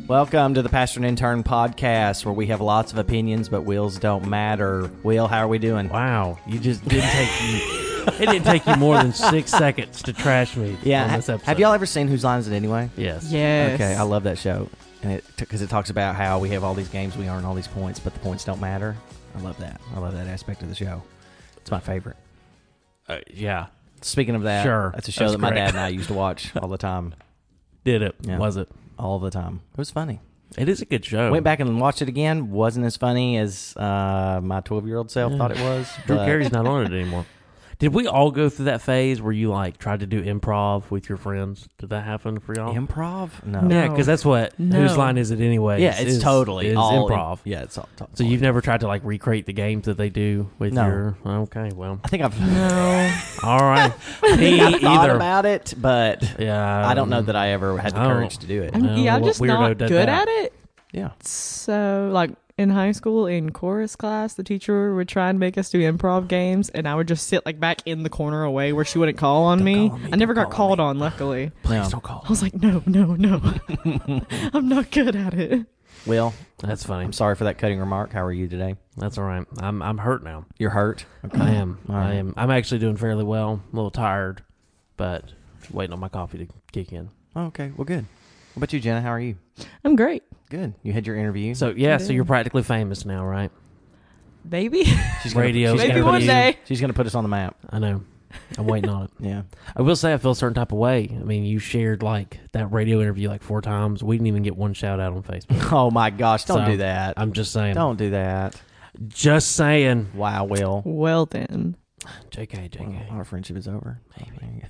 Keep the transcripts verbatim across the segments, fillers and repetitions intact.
Welcome to the Pastor and Intern podcast, where we have lots of opinions, but wheels don't matter. Will, how are we doing? Wow, you just didn't take you. It didn't take you more than six seconds to trash me. Yeah, on ha- this episode. have y'all ever seen Whose Line Is It Anyway? Yes. Yes. Okay, I love that show, and it because it talks about how we have all these games, we earn all these points, but the points don't matter. I love that. I love that aspect of the show. It's my favorite. Uh, yeah. Speaking of that, Sure. that's a show That's that my great. dad and I used to watch all the time. Did it? Yeah. Was it? All the time. It was funny. It is a good show. Went back and watched it again. Wasn't as funny as uh, my twelve-year-old self Yeah. thought it was. Drew but- Carey's not on it anymore. Did we all go through that phase where you like tried to do improv with your friends? Did that happen for y'all? Improv? No. No. Yeah, because that's what. No. Whose line is it anyway? Yeah, it's is, totally is all improv. yeah, it's all. all So you've never tried to like recreate the games that they do with No. your? Okay, well, I think I've No. all right. Me I thought either. about it, but Yeah, I don't know that I ever had the I don't- courage to do it. I'm, Well, yeah, I'm what just weirdo not did good that? at it. Yeah. So, like in high school, in chorus class, the teacher would try and make us do improv games, and I would just sit like back in the corner away where she wouldn't call on, me. call on me, I never don't got call on called on, luckily. Please No. don't call. I was like, no, no, no. I'm not good at it. Will, That's funny. I'm sorry for that cutting remark. How are you today? That's all right. I'm I'm hurt now. You're hurt? Okay. I am. All I right. am. I'm actually doing fairly well. A little tired, but waiting on my coffee to kick in. Oh, okay. Well, good. What about you, Jenna? How are you? I'm great. Good. You had your interview. So yeah, I so did. you're practically famous now, right? Baby. she's gonna, radio. She's Maybe gonna one put, day. She's going to put us on the map. I know. I'm waiting on it. Yeah. I will say I feel a certain type of way. I mean, you shared like that radio interview like four times. We didn't even get one shout out on Facebook. Oh my gosh! Don't So, do that. I'm just saying. Don't do that. Just saying. Wow, Will. Well, then. J K, J Well, K. our friendship is over. Maybe.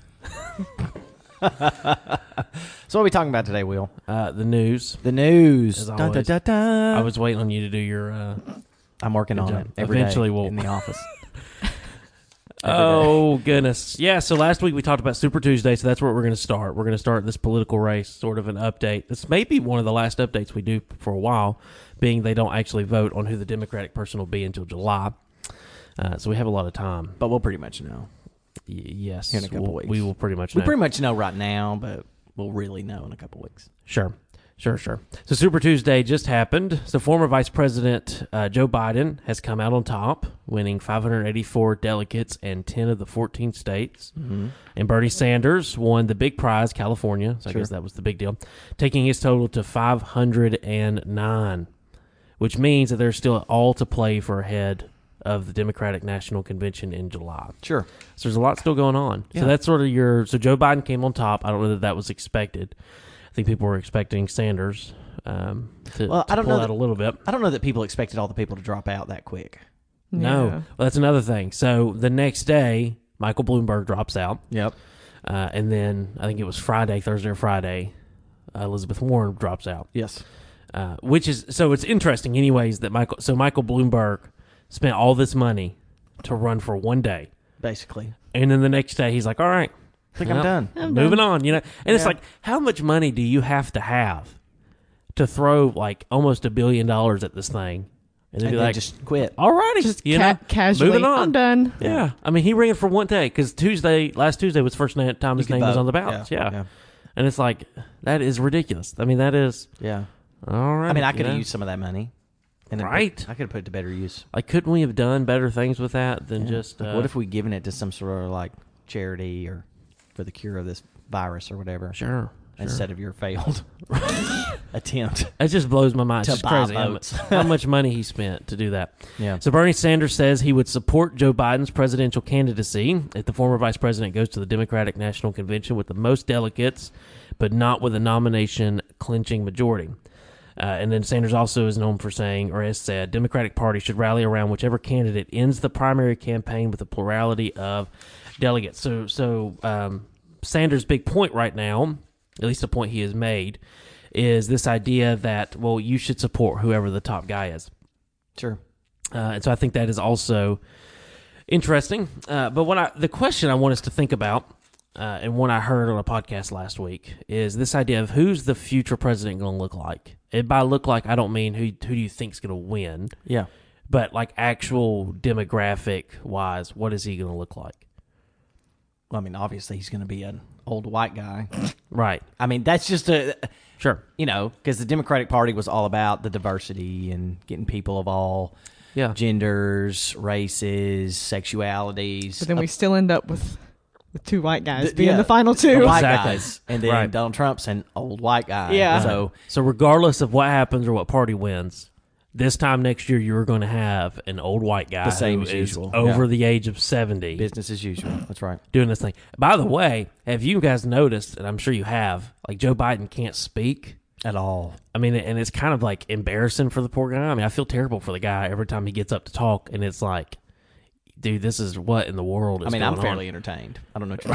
So what are we talking about today, Will? Uh, the news. The news. As Dun, dun, always. dun, dun. I was waiting on you to do your. Uh, I'm working Good on job. it every day Eventually we'll- in the office. Every day. Oh, goodness. Yeah, so last week we talked about Super Tuesday, so that's where we're going to start. We're going to start this political race, sort of an update. This may be one of the last updates we do for a while, being they don't actually vote on who the Democratic person will be until July. Uh, so we have a lot of time. But we'll pretty much know. Y- yes. Here in a couple we'll- weeks. We will pretty much We know. pretty much know right now, but we'll really know in a couple weeks. Sure. Sure, sure. So Super Tuesday just happened. So former Vice President uh, Joe Biden has come out on top, winning five hundred eighty-four delegates and ten of the fourteen states. Mm-hmm. And Bernie Sanders won the big prize, California. So I Sure. guess that was the big deal, taking his total to five hundred nine, which means that there's still all to play for ahead of the Democratic National Convention in July. Sure. So there's a lot still going on. Yeah. So that's sort of your. So Joe Biden came on top. I don't know that that was expected. I think people were expecting Sanders um, to, Well, to I don't pull know out that- a little bit. I don't know that people expected all the people to drop out that quick. No, Yeah. well, that's another thing. So the next day, Michael Bloomberg drops out, Yep. uh, and then I think it was Friday, Thursday or Friday, uh, Elizabeth Warren drops out. Yes. Uh, which is so it's interesting, anyways. That Michael, so Michael Bloomberg spent all this money to run for one day, Basically. and then the next day he's like, "All right, I think Well, I'm done. I'm moving done. on," you know. And it's Yeah. like, how much money do you have to have to throw like almost a billion dollars at this thing, and then And be then like, just quit. "All righty, Just you ca- know, casually. moving on." I'm done. Yeah. I mean, he ran for one day because Tuesday, last Tuesday was the first na- time You his could name was vote. on the ballots. Yeah. Yeah. And it's like, that is ridiculous. I mean, that is, Yeah. all right. I mean, I you could have know? used some of that money. And then put- Right. I could have put it to better use. Like, couldn't we have done better things with that than Yeah. just, Like, uh, what if we given it to some sort of like charity or for the cure of this virus or whatever sure, sure. instead of your failed attempt It just blows my mind. to It's just buy crazy how, mu- votes. how much money he spent to do that. Yeah. So Bernie Sanders says he would support Joe Biden's presidential candidacy if the former vice president goes to the Democratic National Convention with the most delegates, but not with a nomination clinching majority. Uh, and then Sanders also is known for saying, or has said, Democratic Party should rally around whichever candidate ends the primary campaign with a plurality of delegates. So, so um, Sanders' big point right now, at least the point he has made, is this idea that, well, you should support whoever the top guy is. Sure. Uh, and so I think that is also interesting. Uh, but what I, the question I want us to think about, uh, and one I heard on a podcast last week, is this idea of who's the future president going to look like. And by look like, I don't mean who who do you think is going to win, Yeah. but like actual demographic wise, what is he going to look like? Well, I mean, obviously he's going to be an old white guy. Right. I mean, that's just a, Sure. you know, because the Democratic Party was all about the diversity and getting people of all Yeah. genders, races, sexualities. But then we still end up with with two white guys The- being yeah, the final the two. white Exactly. guys, and then Right. Donald Trump's an old white guy. Yeah. So So regardless of what happens or what party wins, this time next year you're going to have an old white guy The same who as is usual. over Yeah. the age of seventy business as usual. That's right. doing this thing. By the way, have you guys noticed, and I'm sure you have, like Joe Biden can't speak? At all. I mean, and it's kind of like embarrassing for the poor guy. I mean, I feel terrible for the guy every time he gets up to talk, and it's like, dude, this is what in the world is I mean, going I'm on? fairly entertained. I don't know what you're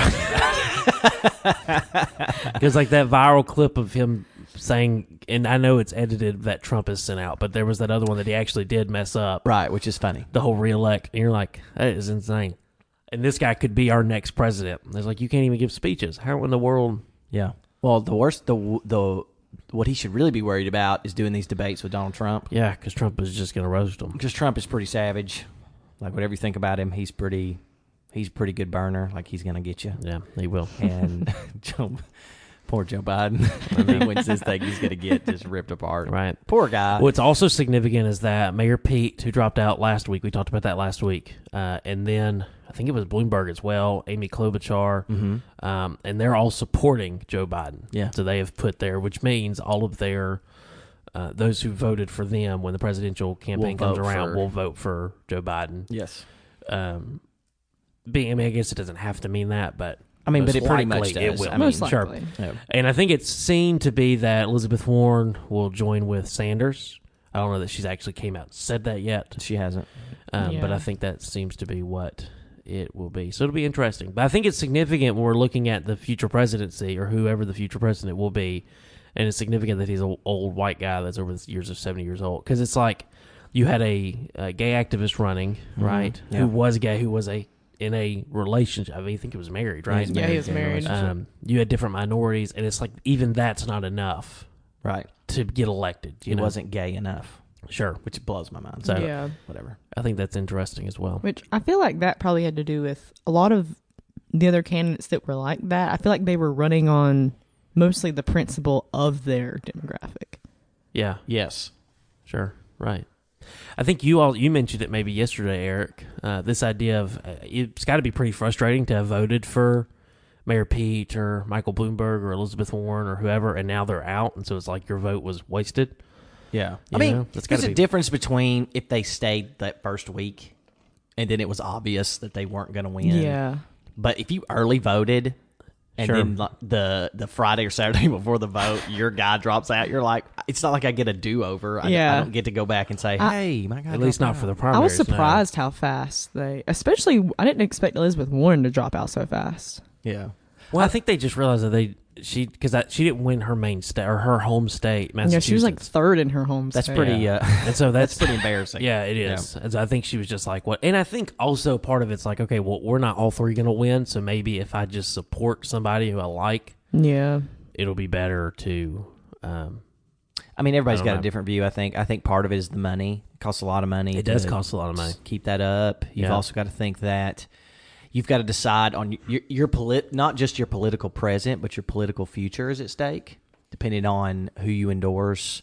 talking about. Because like that viral clip of him saying, and I know it's edited that Trump has sent out, but there was that other one that he actually did mess up, Right, which is funny. the whole reelect, and you're like, that is insane. And this guy could be our next president. It's like, you can't even give speeches. How in the world? Yeah. Well, the worst, the the what he should really be worried about is doing these debates with Donald Trump. Yeah, because Trump is just going to roast him. Because Trump is pretty savage. Like, whatever you think about him, he's pretty, he's a pretty good burner. Like, he's going to get you. Yeah, he will. And Joe, poor Joe Biden, when he wins this thing, he's going to get just ripped apart. Right. Poor guy. What's also significant is that Mayor Pete, who dropped out last week, we talked about that last week, uh, and then I think it was Bloomberg as well, Amy Klobuchar, Mm-hmm. um, and they're all supporting Joe Biden. Yeah. So they have put there, which means all of their uh, those who voted for them when the presidential campaign Will comes vote around for- will vote for Joe Biden. Yes. Um, being, I mean, I guess it doesn't have to mean that, but I mean, most but it pretty likely much does. It will. I mean, Most sure. likely. Yeah. And I think it's seen to be that Elizabeth Warren will join with Sanders. I don't know that she's actually came out and said that yet, She hasn't. um, but Yeah. I think that seems to be what it will be. So it'll be interesting. But I think it's significant when we're looking at the future presidency or whoever the future president will be, and it's significant that he's an old white guy that's over the years of seventy years old. Because it's like you had a, a gay activist running, right, Yeah. who was gay, who was a in a relationship. I mean, I think he was married, right? Yeah, he was married. Um, you had different minorities, and it's like even that's not enough Right. to get elected. You He know? wasn't gay enough, Sure. which blows my mind. So Yeah. Whatever. I think that's interesting as well. Which I feel like that probably had to do with a lot of the other candidates that were like that. I feel like they were running on mostly the principle of their demographic. Yeah. Yes. Sure. Right. I think you all you mentioned it maybe yesterday, Eric. Uh, this idea of uh, it's got to be pretty frustrating to have voted for Mayor Pete or Michael Bloomberg or Elizabeth Warren or whoever, and now they're out, and so it's like your vote was wasted. Yeah. You I mean, know, that's gotta there's a be- difference between if they stayed that first week and then it was obvious that they weren't going to win. Yeah. But if you early voted and Sure. then like, the the Friday or Saturday before the vote, your guy drops out, you're like, it's not like I get a do-over. I, Yeah. I don't get to go back and say, I- hey, my guy At least dropped not for the out. primaries. I was no. surprised how fast they, especially, I didn't expect Elizabeth Warren to drop out so fast. Yeah. Well, I think they just realized that they she because she didn't win her main state or her home state, Yeah, Massachusetts. she was like third in her home That's state. pretty, Yeah. uh, and so that's that's pretty embarrassing. Yeah, it is. And so I think she was just like, what? And I think also part of it's like, okay, well, we're not all three going to win. So maybe if I just support somebody who I like, Yeah. it'll be better to. Um, I mean, everybody's I don't got know. a different view, I think. I think part of it is the money. It costs a lot of money. it does to cost a lot of money. Keep that up. You've Yeah. also got to think that you've got to decide on your, your polit, not just your political present, but your political future is at stake, depending on who you endorse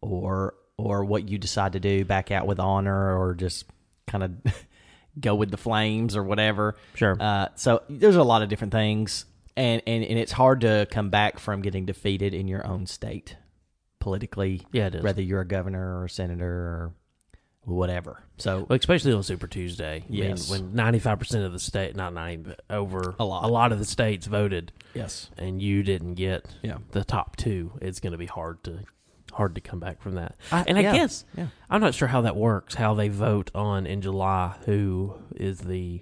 or or what you decide to do, back out with honor or just kind of go with the flames or whatever. Sure. Uh, so there's a lot of different things, and, and, and it's hard to come back from getting defeated in your own state politically, Yeah, it is. whether you're a governor or a senator or whatever. So Well, especially on Super Tuesday. I mean, Yes. when ninety-five percent of the state, not ninety, but over A lot. a lot of the states voted, yes, and you didn't get yeah, the top two, it's going to be hard to hard to come back from that. I- and I yeah, guess yeah. I'm not sure how that works. How they vote on in July who is the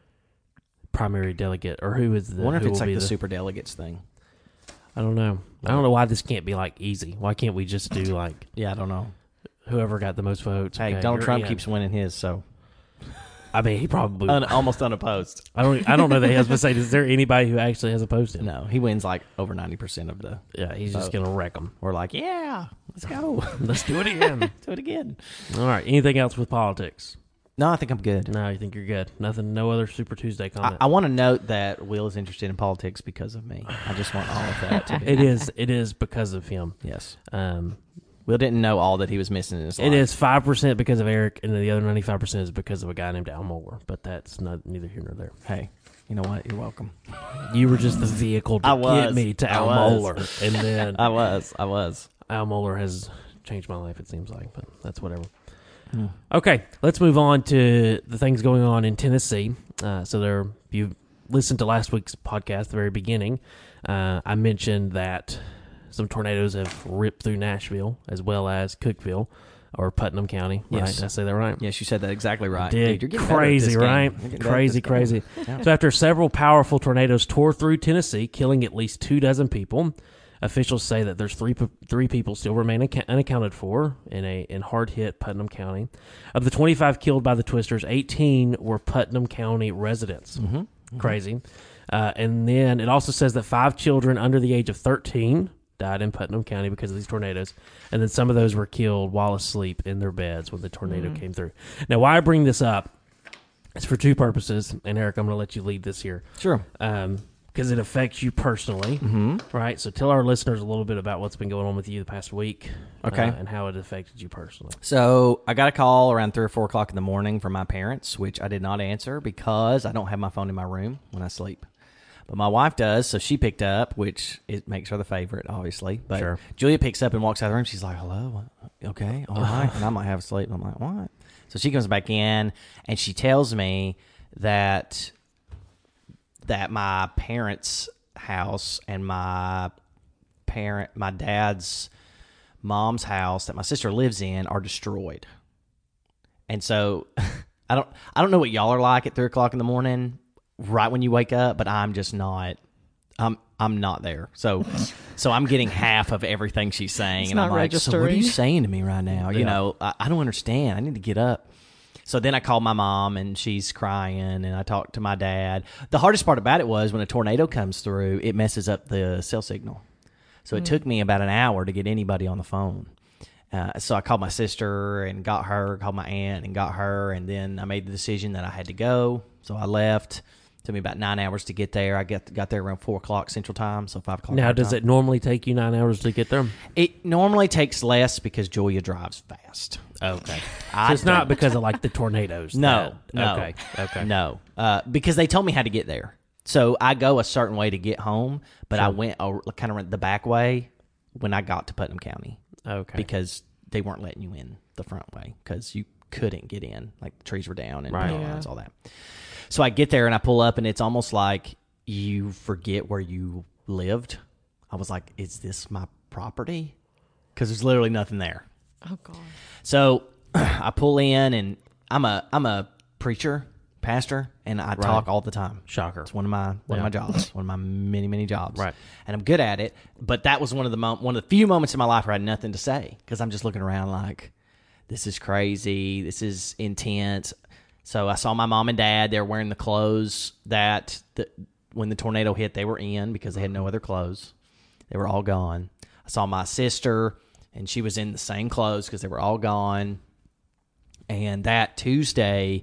primary delegate or who is the. I wonder if who it's will like be the, the super delegates thing. I don't know. I don't know why this can't be like easy. Why can't we just do like Yeah, I don't know. whoever got the most votes? Hey, okay, Donald you're Trump in. keeps winning his, so I mean, he probably. Un- almost unopposed. I don't. I don't know that he has to say. Is there anybody who actually has opposed him? No, he wins like over ninety percent of the. Yeah, he's just Vote. gonna wreck them. We're like, yeah, let's go, Let's do it again. do it again. All right. Anything else with politics? No, I think I'm good. No, you think you're good. Nothing, no other Super Tuesday I, comment. I want to note that Will is interested in politics because of me. I just want all of that to be. it is it is because of him. Yes. Um, Will didn't know all that he was missing in his life. it is five percent because of Eric, and then the other ninety-five percent is because of a guy named Al Mohler, but that's not neither here nor there. Hey, you know what? You're welcome. You were just the vehicle to I was. get me to I Al was. Mohler, and then I was. I was. Al Mohler has changed my life, it seems like, but that's whatever. Hmm. Okay, let's move on to the things going on in Tennessee. Uh, so there, if you listened to last week's podcast, the very beginning, uh, I mentioned that some tornadoes have ripped through Nashville as well as Cookeville or Putnam County. Right? Yes. Did I say that right? Yes, you said that exactly right. Did. Dude, you're getting better at Crazy, this game. right? You're getting better at Crazy, this game. crazy. Yeah. So after several powerful tornadoes tore through Tennessee, killing at least two dozen people, officials say that there's three three people still remain unca- unaccounted for in a in hard-hit Putnam County. Of the twenty-five killed by the twisters, eighteen were Putnam County residents. Mm-hmm. Mm-hmm. Crazy. Uh, and then it also says that five children under the age of thirteen died in Putnam County because of these tornadoes. And then some of those were killed while asleep in their beds when the tornado Mm. came through. Now, why I bring this up is for two purposes. And Eric, I'm going to let you lead this here. Sure. Um, because it affects you personally, Mm-hmm. right? So tell our listeners a little bit about what's been going on with you the past week, Okay. uh, and how it affected you personally. So I got a call around three or four o'clock in the morning from my parents, which I did not answer because I don't have my phone in my room when I sleep. But my wife does, so she picked up, which it makes her the favorite, obviously. But Sure. Julia picks up and walks out of the room. She's like, "Hello, what? Okay, all right." And I'm like, "Have a sleep." And I'm like, "What?" So she comes back in and she tells me that that my parents' house and my parent, my dad's mom's house that my sister lives in are destroyed. And so I don't I don't know what y'all are like at three o'clock in the morning, right when you wake up, but I'm just not. I'm I'm not there. So so I'm getting half of everything she's saying, It's and not I'm like, so what are you registering. saying to me right now? You Yeah. know, I, I don't understand. I need to get up. So then I called my mom, and she's crying, and I talked to my dad. The hardest part about it was when a tornado comes through, it messes up the cell signal. So it took me about an hour to get anybody on the phone. Uh, so I called my sister and got her, called my aunt and got her, and then I made the decision that I had to go. So I left. It took me about nine hours to get there. I got got there around four o'clock Central Time, so five o'clock. Now, our does time. it normally take you nine hours to get there? It normally takes less because Julia drives fast. Okay. I So it's not don't. because of like the tornadoes. No, that- no. Okay. Okay. No, uh, because they told me how to get there. So I go a certain way to get home, but I Sure. went a, kind of the back way when I got to Putnam County Okay. because they weren't letting you in the front way because you couldn't get in. Like the trees were down and Right. power Yeah. lines, all that. So I get there and I pull up and it's almost like you forget where you lived. I was like, is this my property? Because there's literally nothing there. Oh God. So I pull in, and I'm a I'm a preacher, pastor, and I talk all the time. Shocker. It's one of my one Yeah. of my jobs, one of my many many jobs. Right. And I'm good at it. But that was one of the mo- one of the few moments in my life where I had nothing to say because I'm just looking around like, this is crazy, this is intense. So I saw my mom and dad. They were wearing the clothes that the, when the tornado hit, they were in because they had no other clothes. They were all gone. I saw my sister, and she was in the same clothes because they were all gone. And that Tuesday,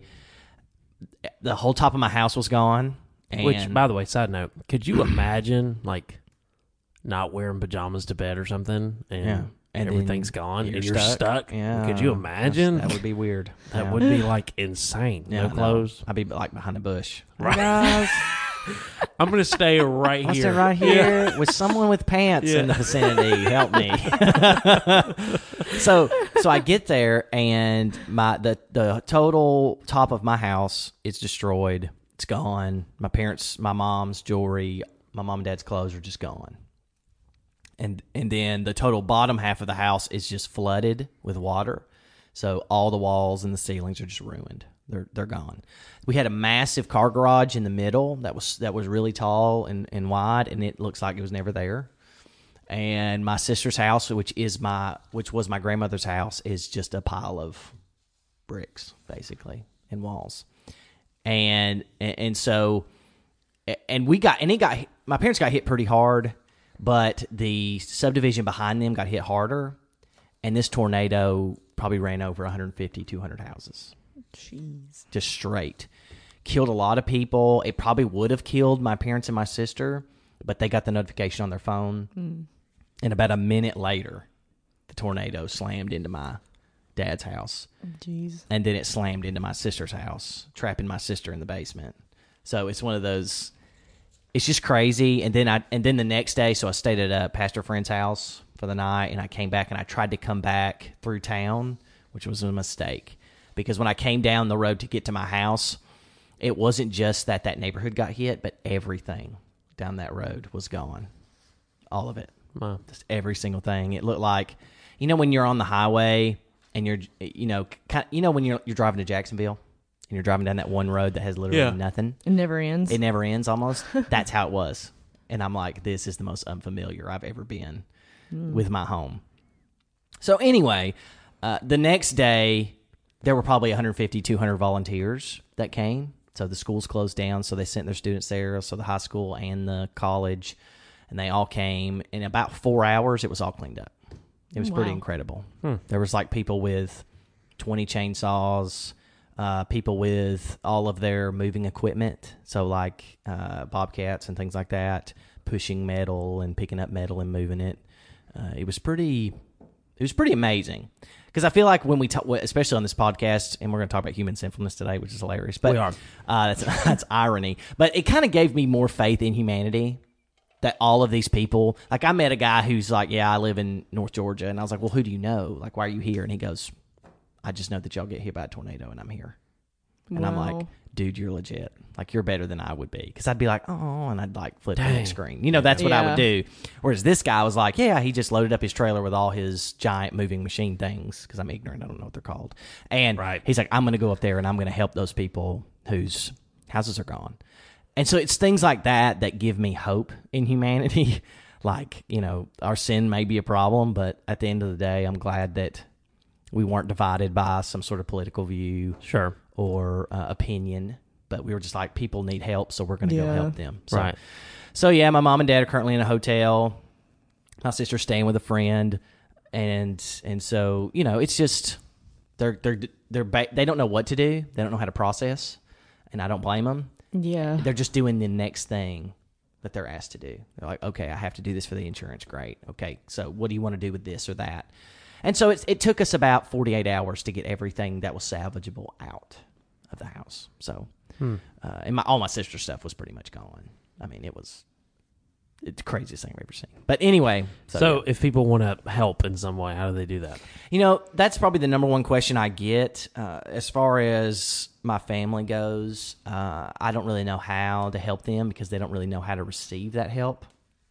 the whole top of my house was gone. And Which, by the way, side note, could you imagine like not wearing pajamas to bed or something, and, Yeah. And then everything's gone, you're and you're stuck. stuck? Yeah, Could you imagine? That would be weird. That Yeah. would be like insane. Yeah, no clothes. I'd be like behind a bush. Right. Guys, I'm gonna stay right I'll here. stay right here with someone with pants in the vicinity. Help me. so so I get there, and my the the total top of my house is destroyed. It's gone. My parents, my mom's jewelry, my mom and dad's clothes are just gone. And and then the total bottom half of the house is just flooded with water. So all the walls and the ceilings are just ruined. They're they're gone. We had a massive car garage in the middle that was that was really tall and, and wide, and it looks like it was never there. And my sister's house, which is my which was my grandmother's house, is just a pile of bricks basically and walls. And and, and so and we got and it got my parents got hit pretty hard, but the subdivision behind them got hit harder, and this tornado probably ran over one hundred fifty, two hundred houses. Jeez. Just straight. Killed a lot of people. It probably would have killed my parents and my sister, but they got the notification on their phone. Mm. And about a minute later, the tornado slammed into my dad's house. Jeez. And then it slammed into my sister's house, trapping my sister in the basement. So it's one of those, it's just crazy. And then I and then the next day, so I stayed at a pastor friend's house for the night, and I came back, and I tried to come back through town, which was a mistake. Because when I came down the road to get to my house, it wasn't just that that neighborhood got hit, but everything down that road was gone. All of it. Wow. Just every single thing. It looked like, you know, when you're on the highway and you're, you know, kind, you know, when you're you're driving to Jacksonville and you're driving down that one road that has literally Yeah. nothing. It never ends. It never ends almost. That's how it was. And I'm like, this is the most unfamiliar I've ever been mm. with my home. So anyway, uh, the next day, there were probably one hundred fifty, two hundred volunteers that came. So the schools closed down, so they sent their students there, so the high school and the college, and they all came. In about four hours, it was all cleaned up. It was wow. pretty incredible. Hmm. There was like people with twenty chainsaws, uh, people with all of their moving equipment, so like uh, bobcats and things like that, pushing metal and picking up metal and moving it. Uh, it was pretty. It was pretty amazing. Because I feel like when we talk, especially on this podcast, and we're going to talk about human sinfulness today, which is hilarious. But we are. Uh, that's, that's irony. But it kind of gave me more faith in humanity that all of these people, like I met a guy who's like, yeah, I live in North Georgia. And I was like, well, who do you know? Like, why are you here? And he goes, I just know that y'all get hit by a tornado and I'm here. And wow. I'm like, dude, you're legit. Like, you're better than I would be. Because I'd be like, oh, and I'd like flip Dang. the next screen. You know, that's what yeah. I would do. Whereas this guy was like, yeah, he just loaded up his trailer with all his giant moving machine things. Because I'm ignorant. I don't know what they're called. And right. he's like, I'm going to go up there and I'm going to help those people whose houses are gone. And so it's things like that that give me hope in humanity. Like, you know, our sin may be a problem, but at the end of the day, I'm glad that we weren't divided by some sort of political view. Sure. Or uh, opinion, but we were just like, people need help, so we're going to yeah. go help them. So, right. So yeah, my mom and dad are currently in a hotel. My sister's staying with a friend, and and so you know, it's just they're they're they're ba- they don't know what to do. They don't know how to process, and I don't blame them. Yeah, They're just doing the next thing that they're asked to do. They're like, okay, I have to do this for the insurance. Great. Okay, so what do you want to do with this or that? And so it, it took us about forty-eight hours to get everything that was salvageable out of the house. So, hmm. uh, and my, all my sister's stuff was pretty much gone. I mean, it was it's the craziest thing I've ever seen. But anyway. So, So, yeah. if people want to help in some way, how do they do that? you know, that's probably the number one question I get. Uh, as far as my family goes, uh, I don't really know how to help them because they don't really know how to receive that help.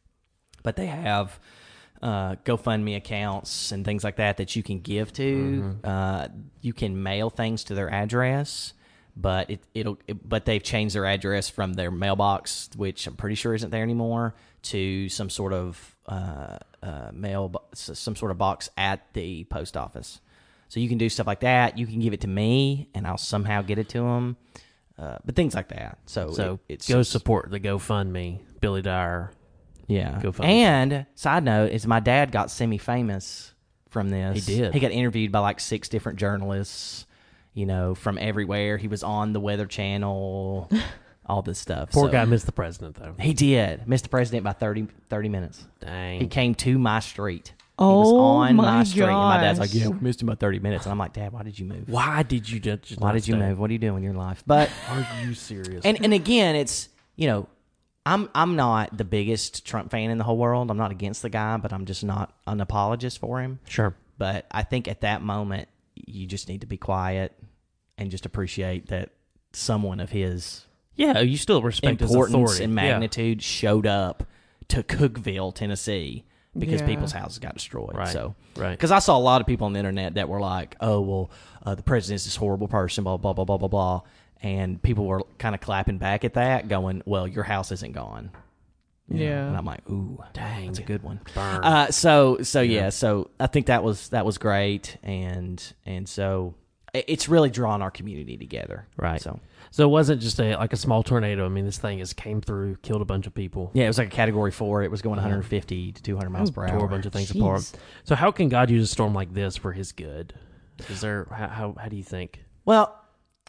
But they have uh, GoFundMe accounts and things like that that you can give to. Mm-hmm. Uh, you can mail things to their address, but it, it'll. It, but they've changed their address from their mailbox, which I'm pretty sure isn't there anymore, to some sort of uh, uh, mail, some sort of box at the post office. So you can do stuff like that. You can give it to me, and I'll somehow get it to them. Uh, but things like that. So, So it, it's go just, support the GoFundMe, Billy Dyer. Yeah. GoFundMe. And side note is my dad got semi-famous from this. He did. He got interviewed by like six different journalists, you know, from everywhere. He was on the Weather Channel, all this stuff. Poor So, guy missed the president, though. He did. Missed the president by thirty, thirty minutes. Dang. He came to my street. Oh, he was on my my street. And my dad's gosh. like, yeah, we missed him by thirty minutes. And I'm like, Dad, why did you move? Why did you just, just Why not did you stay? move? What are you doing in your life? But Are you serious? And and again, it's, you know, I'm I'm not the biggest Trump fan in the whole world. I'm not against the guy, but I'm just not an apologist for him. Sure. But I think at that moment, you just need to be quiet and just appreciate that someone of his Yeah, you still respect his importance authority. and Yeah. magnitude showed up to Cookeville, Tennessee, because Yeah. people's houses got destroyed. Right. So, Right. because I saw a lot of people on the internet that were like, "Oh, well, uh, the president's this horrible person," blah blah blah blah blah blah, and people were kind of clapping back at that, going, "Well, your house isn't gone." You know? Yeah. And I'm like, "Ooh, Dang. that's a good one." Burn. Uh, so so yeah. Yeah. so I think that was that was great, and and so it- it's really drawn our community together. Right. So So it wasn't just a like a small tornado. I mean, this thing has came through, killed a bunch of people, yeah, it was like a Category Four. It was going one hundred fifty to two hundred miles per hour. tore a bunch of things Jeez. apart. So how can God use a storm like this for His good? Is there how how, how do you think? Well,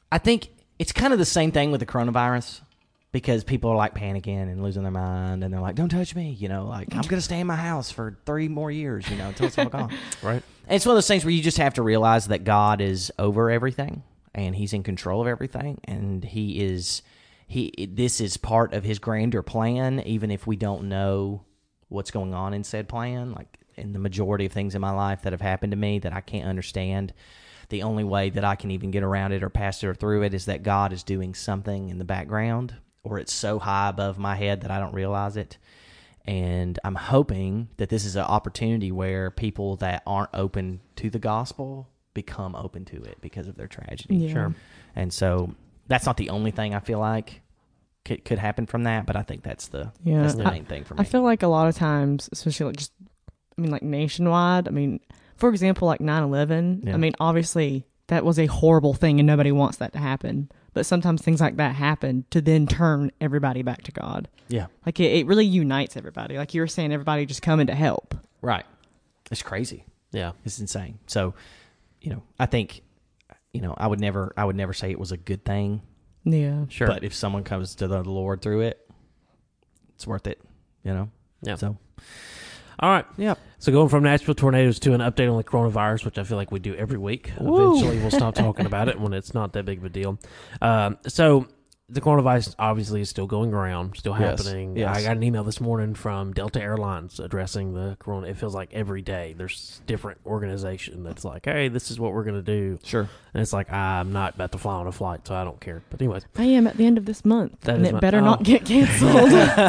I think it's kind of the same thing with the coronavirus because people are like panicking and losing their mind, and they're like, "Don't touch me," you know, like I'm going to stay in my house for three more years, you know, until it's all gone. Right. And it's one of those things where you just have to realize that God is over everything, and He's in control of everything, and He is he. This is part of His grander plan, even if we don't know what's going on in said plan. Like in the majority of things in my life that have happened to me that I can't understand, the only way that I can even get around it or pass it or through it is that God is doing something in the background, or it's so high above my head that I don't realize it. And I'm hoping that this is an opportunity where people that aren't open to the gospel become open to it because of their tragedy. Yeah. Sure. And so that's not the only thing I feel like could, could happen from that, but I think that's the, Yeah. that's the I- main thing for me. I feel like a lot of times, especially like just, I mean, like nationwide, I mean, for example, like nine eleven, Yeah. I mean, obviously that was a horrible thing and nobody wants that to happen. But sometimes things like that happen to then turn everybody back to God. Yeah. Like it, it really unites everybody. Like you were saying, everybody just coming to help. Right. It's crazy. Yeah. It's insane. So, you know, I think, you know, I would never, I would never say it was a good thing. Yeah. Sure. But if someone comes to the Lord through it, it's worth it. You know. Yeah. So. All right. Yeah. So going from Nashville tornadoes to an update on the coronavirus, which I feel like we do every week. Woo. Eventually, we'll stop talking about it when it's not that big of a deal. Um, so the coronavirus obviously is still going around, still Yes. happening. Yes. I got an email this morning from Delta Airlines addressing the corona. It feels like every day there's different organization that's like, "Hey, this is what we're going to do," Sure. and it's like I'm not about to fly on a flight, so I don't care. But anyways, I am at the end of this month. That and is it my- better oh. not get canceled.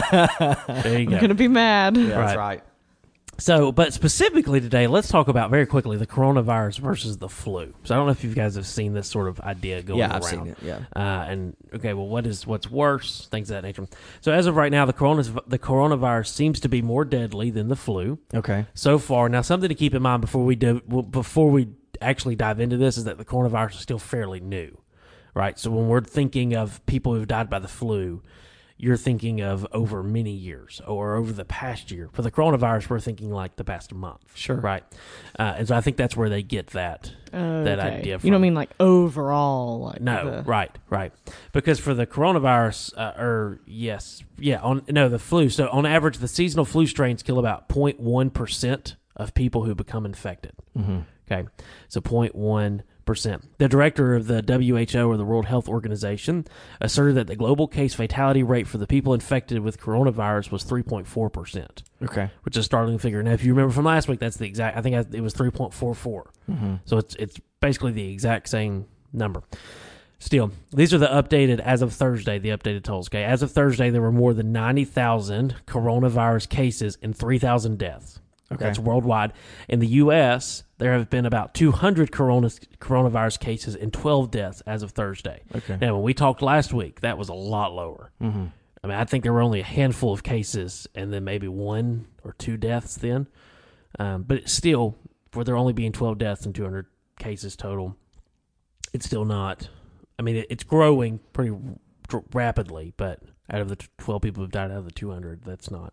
there you I'm go. going to be mad. Yeah, that's Right. right. So, but specifically today, let's talk about very quickly the coronavirus versus the flu. So, I don't know if you guys have seen this sort of idea going Yeah, around. I've seen it. Yeah. Uh, and okay, well, what is what's worse? Things of that nature. So, as of right now, the corona the coronavirus seems to be more deadly than the flu Okay. so far. Now, something to keep in mind before we do before we actually dive into this is that the coronavirus is still fairly new, right? So, when we're thinking of people who've died by the flu, you're thinking of over many years or over the past year. For the coronavirus, we're thinking like the past month. Sure. Right. Uh, and so I think that's where they get that. Oh, That okay. idea You from- don't mean like overall? Like No, the- right, right. Because for the coronavirus, uh, or yes, yeah, on no, the flu. So on average, the seasonal flu strains kill about zero point one percent of people who become infected. Mm-hmm. Okay, so zero point one percent. The director of the W H O, or the World Health Organization, asserted that the global case fatality rate for the people infected with coronavirus was three point four percent, Okay. which is a startling figure. Now, if you remember from last week, that's the exact, I think it was three point four four. Mm-hmm. So it's it's basically the exact same number. Still, these are the updated, as of Thursday, the updated totals. Okay, as of Thursday, there were more than ninety thousand coronavirus cases and three thousand deaths. Okay. That's worldwide. In the U S, there have been about two hundred corona, coronavirus cases and twelve deaths as of Thursday. Okay. Now, when we talked last week, that was a lot lower. Mm-hmm. I mean, I think there were only a handful of cases and then maybe one or two deaths then. Um, but it's still, for there only being twelve deaths and two hundred cases total, it's still not. I mean, it, it's growing pretty r- rapidly, but out of the t- twelve people who've died out of the two hundred, that's not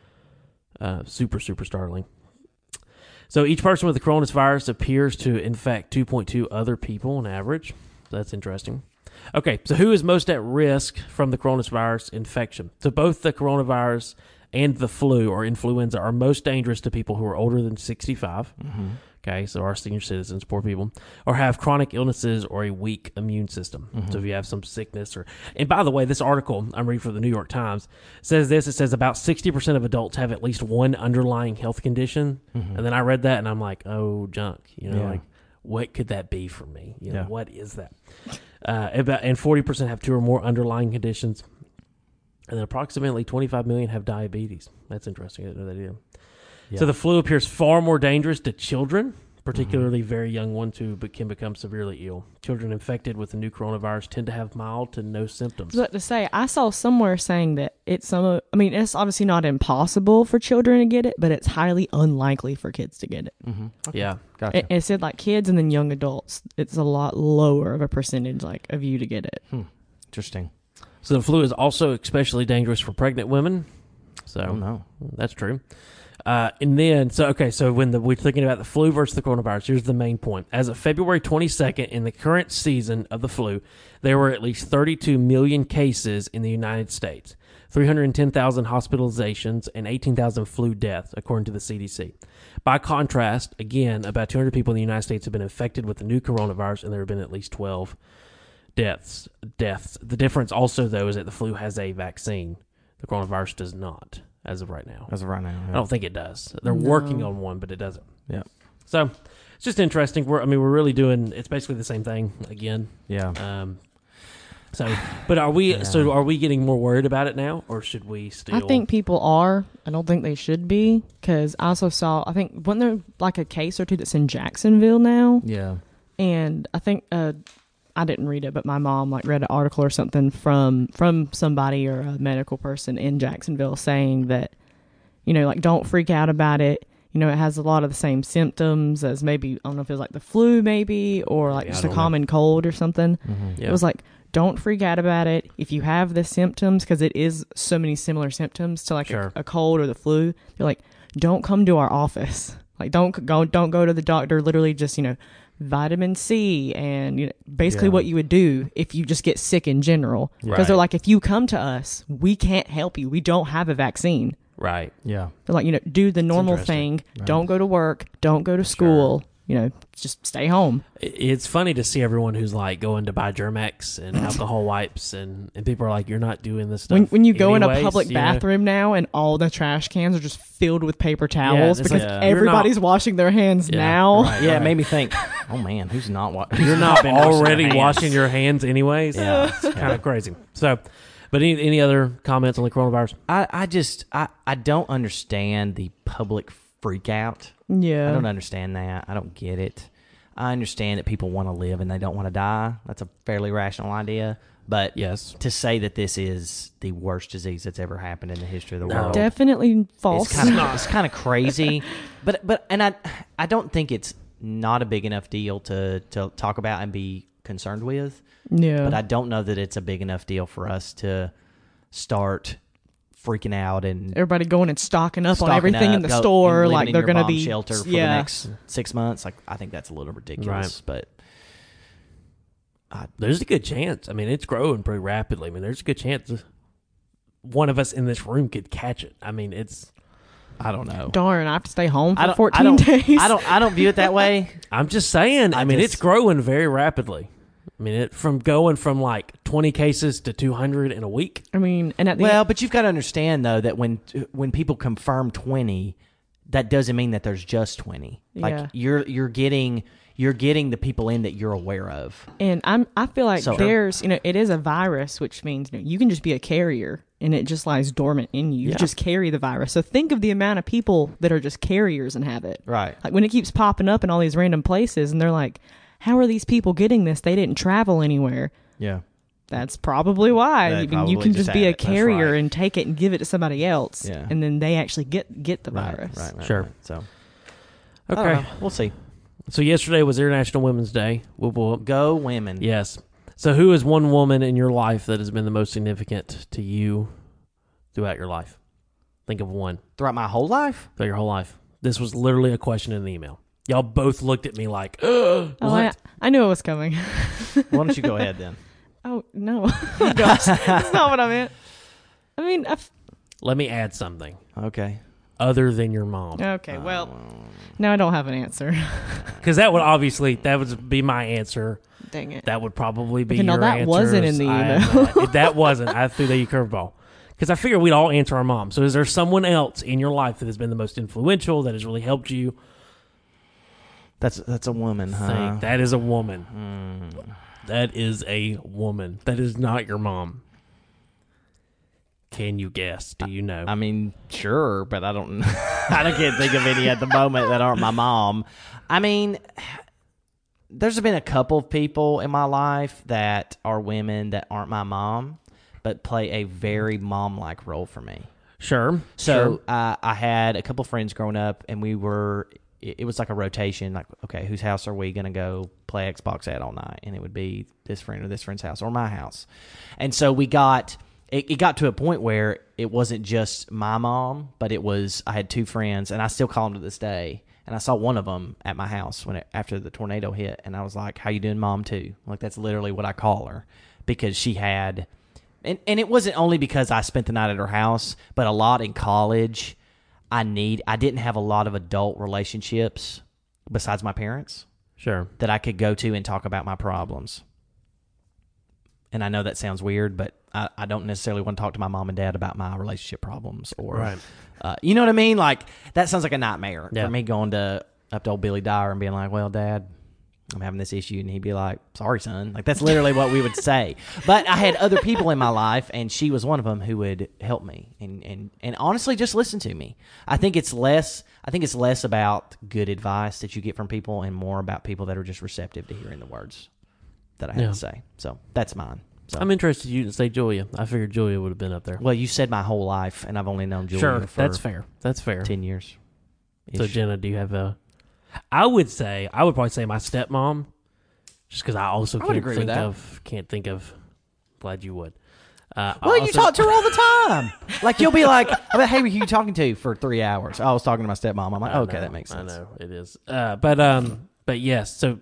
uh, super, super startling. So each person with the coronavirus appears to infect two point two other people on average. That's interesting. Okay, so who is most at risk from the coronavirus infection? So both the coronavirus and the flu or influenza are most dangerous to people who are older than sixty-five. Mm-hmm. Okay, so our senior citizens, poor people, or have chronic illnesses or a weak immune system. Mm-hmm. So if you have some sickness or, and by the way, this article I'm reading from the New York Times says this. It says about sixty percent of adults have at least one underlying health condition. Mm-hmm. And then I read that and I'm like, oh, junk. You know, Yeah. like, what could that be for me? You know, Yeah. what is that? Uh, about, and forty percent have two or more underlying conditions. And then approximately twenty-five million have diabetes. That's interesting. I didn't know that either. Yeah. So the flu appears far more dangerous to children, particularly mm-hmm. very young ones who be- can become severely ill. Children infected with the new coronavirus tend to have mild to no symptoms. But to say, I saw somewhere saying that it's some. of- I mean, it's obviously not impossible for children to get it, but it's highly unlikely for kids to get it. Mm-hmm. Okay. Yeah. Gotcha. It, it said like kids and then young adults. It's a lot lower of a percentage like of you to get it. Hmm. Interesting. So the flu is also especially dangerous for pregnant women, So Oh, no. that's true. Uh, and then, so okay, so when the, we're thinking about the flu versus the coronavirus, here's the main point. As of February twenty-second, in the current season of the flu, there were at least thirty-two million cases in the United States, three hundred ten thousand hospitalizations, and eighteen thousand flu deaths, according to the C D C. By contrast, again, about two hundred people in the United States have been infected with the new coronavirus, and there have been at least twelve deaths. Deaths. The difference also, though, is that the flu has a vaccine. The coronavirus does not. As of right now. As of right now. Yeah. I don't think it does. They're No. working on one, but it doesn't. Yeah. So it's just interesting. We're, I mean, we're really doing, it's basically the same thing again. Yeah. Um, so, but are we, Yeah. so are we getting more worried about it now, or should we still? I think people are. I don't think they should be, because I also saw, I think, wasn't there like a case or two that's in Jacksonville now? Yeah. And I think, uh, I didn't read it, but my mom like read an article or something from from somebody or a medical person in Jacksonville saying that, you know, like, don't freak out about it. You know, it has a lot of the same symptoms as maybe, I don't know if it was like the flu maybe, or like Yeah, just I a don't common cold or something. Mm-hmm. Yeah. It was like, don't freak out about it. If you have the symptoms, because it is so many similar symptoms to like Sure. a, a cold or the flu, they're like, don't come to our office. Like, don't go, don't go to the doctor. Literally just, you know, vitamin C and, you know, basically Yeah. what you would do if you just get sick in general. Because Right. they're like, if you come to us, we can't help you. We don't have a vaccine. Right. Yeah. They're like, you know, do the normal interesting. thing. Right. Don't go to work. Don't go to school. You know, just stay home. It- It's funny to see everyone who's like going to buy Germex and alcohol wipes, and, and people are like, you're not doing this stuff. When, when you go in a anyways," public you know? bathroom now and all the trash cans are just filled with paper towels it's because like, you're everybody's not- washing their hands Yeah, now. right, Yeah, right. it made me think, oh, man, who's not wa- You're not been washing their already hands? washing your hands anyways. Yeah. It's kind of crazy. So, but any, any other comments on the coronavirus? I, I just, I, I don't understand the public freak out. Yeah. I don't understand that. I don't get it. I understand that people want to live and they don't want to die. That's a fairly rational idea. But Yes. to say that this is the worst disease that's ever happened in the history of the No. world, Definitely false. it's kind of it's kind of crazy. But but and I I don't think it's not a big enough deal to to talk about and be concerned with. yeah. But I don't know that it's a big enough deal for us to start freaking out and Everybody going and stocking up stocking on everything up, in the go- store, and living like in they're your going to bomb be shelter for yeah. the next six months. Like I think that's a little ridiculous. But There's a good chance. I mean, it's growing pretty rapidly. I mean, there's a good chance one of us in this room could catch it. I mean, it's. I don't know. Darn, I have to stay home I for don't, fourteen I don't, days. I don't. I don't view it that way. I'm just saying. I, I mean, just- it's growing very rapidly. I mean, it from going from like twenty cases to two hundred in a week. I mean, and at the Well, but you've got to understand though that when when people confirm twenty, that doesn't mean that there's just twenty. Like Yeah. you're you're getting you're getting the people in that you're aware of. And I'm, I feel like So- there's, you know, it is a virus, which means, you know, you can just be a carrier and it just lies dormant in you. You Yeah. just carry the virus. So think of the amount of people that are just carriers and have it. Right. Like when it keeps popping up in all these random places and they're like, how are these people getting this? They didn't travel anywhere. Yeah. That's probably why. They I mean, probably you can just just be had a it. That's carrier right. and take it and give it to somebody else. Yeah. And then they actually get, get the Right, virus. right. Right. Sure. Right. So I don't Okay. know. We'll see. So yesterday was International Women's Day. Whoop, whoop. Go women. Yes. So who is one woman in your life that has been the most significant to you throughout your life? Think of one Throughout my whole life. throughout your whole life. This was literally a question in the email. Y'all both looked at me like, Oh, I, what? I knew it was coming. Why don't you go ahead then? Oh, no. Gosh, that's not what I meant. I mean, I f- Let me add something Okay. other than your mom. okay, well, now I don't have an answer. Because that would obviously, that would be my answer. Dang it. That would probably be Okay, no, your that answers. wasn't in the I- email. if that wasn't, I threw that you curveball. Because I figured we'd all answer our mom. So is there someone else in your life that has been the most influential, that has really helped you? That's that's a woman, huh? Think that is a woman. Mm. That is a woman. That is not your mom. Can you guess? Do you know? I mean, sure, but I don't. I can't think of any at the moment that aren't my mom. I mean, there's been a couple of people in my life that are women that aren't my mom, but play a very mom-like role for me. sure. So sure. uh, I had a couple friends growing up, and we were. It, it was like a rotation. Like, okay, whose house are we gonna go play Xbox at all night? And it would be this friend or this friend's house or my house. And so we got it, it got to a point where it wasn't just my mom, but it was I had two friends, and I still call them to this day. And I saw one of them at my house when it, after the tornado hit, and I was like, "How you doing, Mom?" Too. Like that's literally what I call her, because she had, and and it wasn't only because I spent the night at her house, but a lot in college. I need. I didn't have a lot of adult relationships besides my parents Sure. that I could go to and talk about my problems. And I know that sounds weird, but I, I don't necessarily want to talk to my mom and dad about my relationship problems or, Right. uh, you know what I mean? Like that sounds like a nightmare Yeah. for me going to up to old Billy Dyer and being like, "Well, Dad, I'm having this issue," and he'd be like, "Sorry, son." Like that's literally what we would say. But I had other people in my life, and she was one of them who would help me and and and honestly just listen to me. I think it's less. I think it's less about good advice that you get from people, and more about people that are just receptive to hearing the words that I have Yeah. to say. So that's mine. So. I'm interested you didn't say Julia. I figured Julia would have been up there. Well, you said my whole life, and I've only known Julia Sure, for that's fair. That's fair. ten years. So Jenna, do you have a? I would say I would probably say my stepmom, just because I also I would can't agree with think that. of can't think of. Glad you would. Uh, I Well, you also- talk to her all the time. Like you'll be like, "Hey, who are you talking to for three hours?" I was talking to my stepmom. I'm like, I "Okay, know, that makes sense." I know it is, uh, but um, but yes. So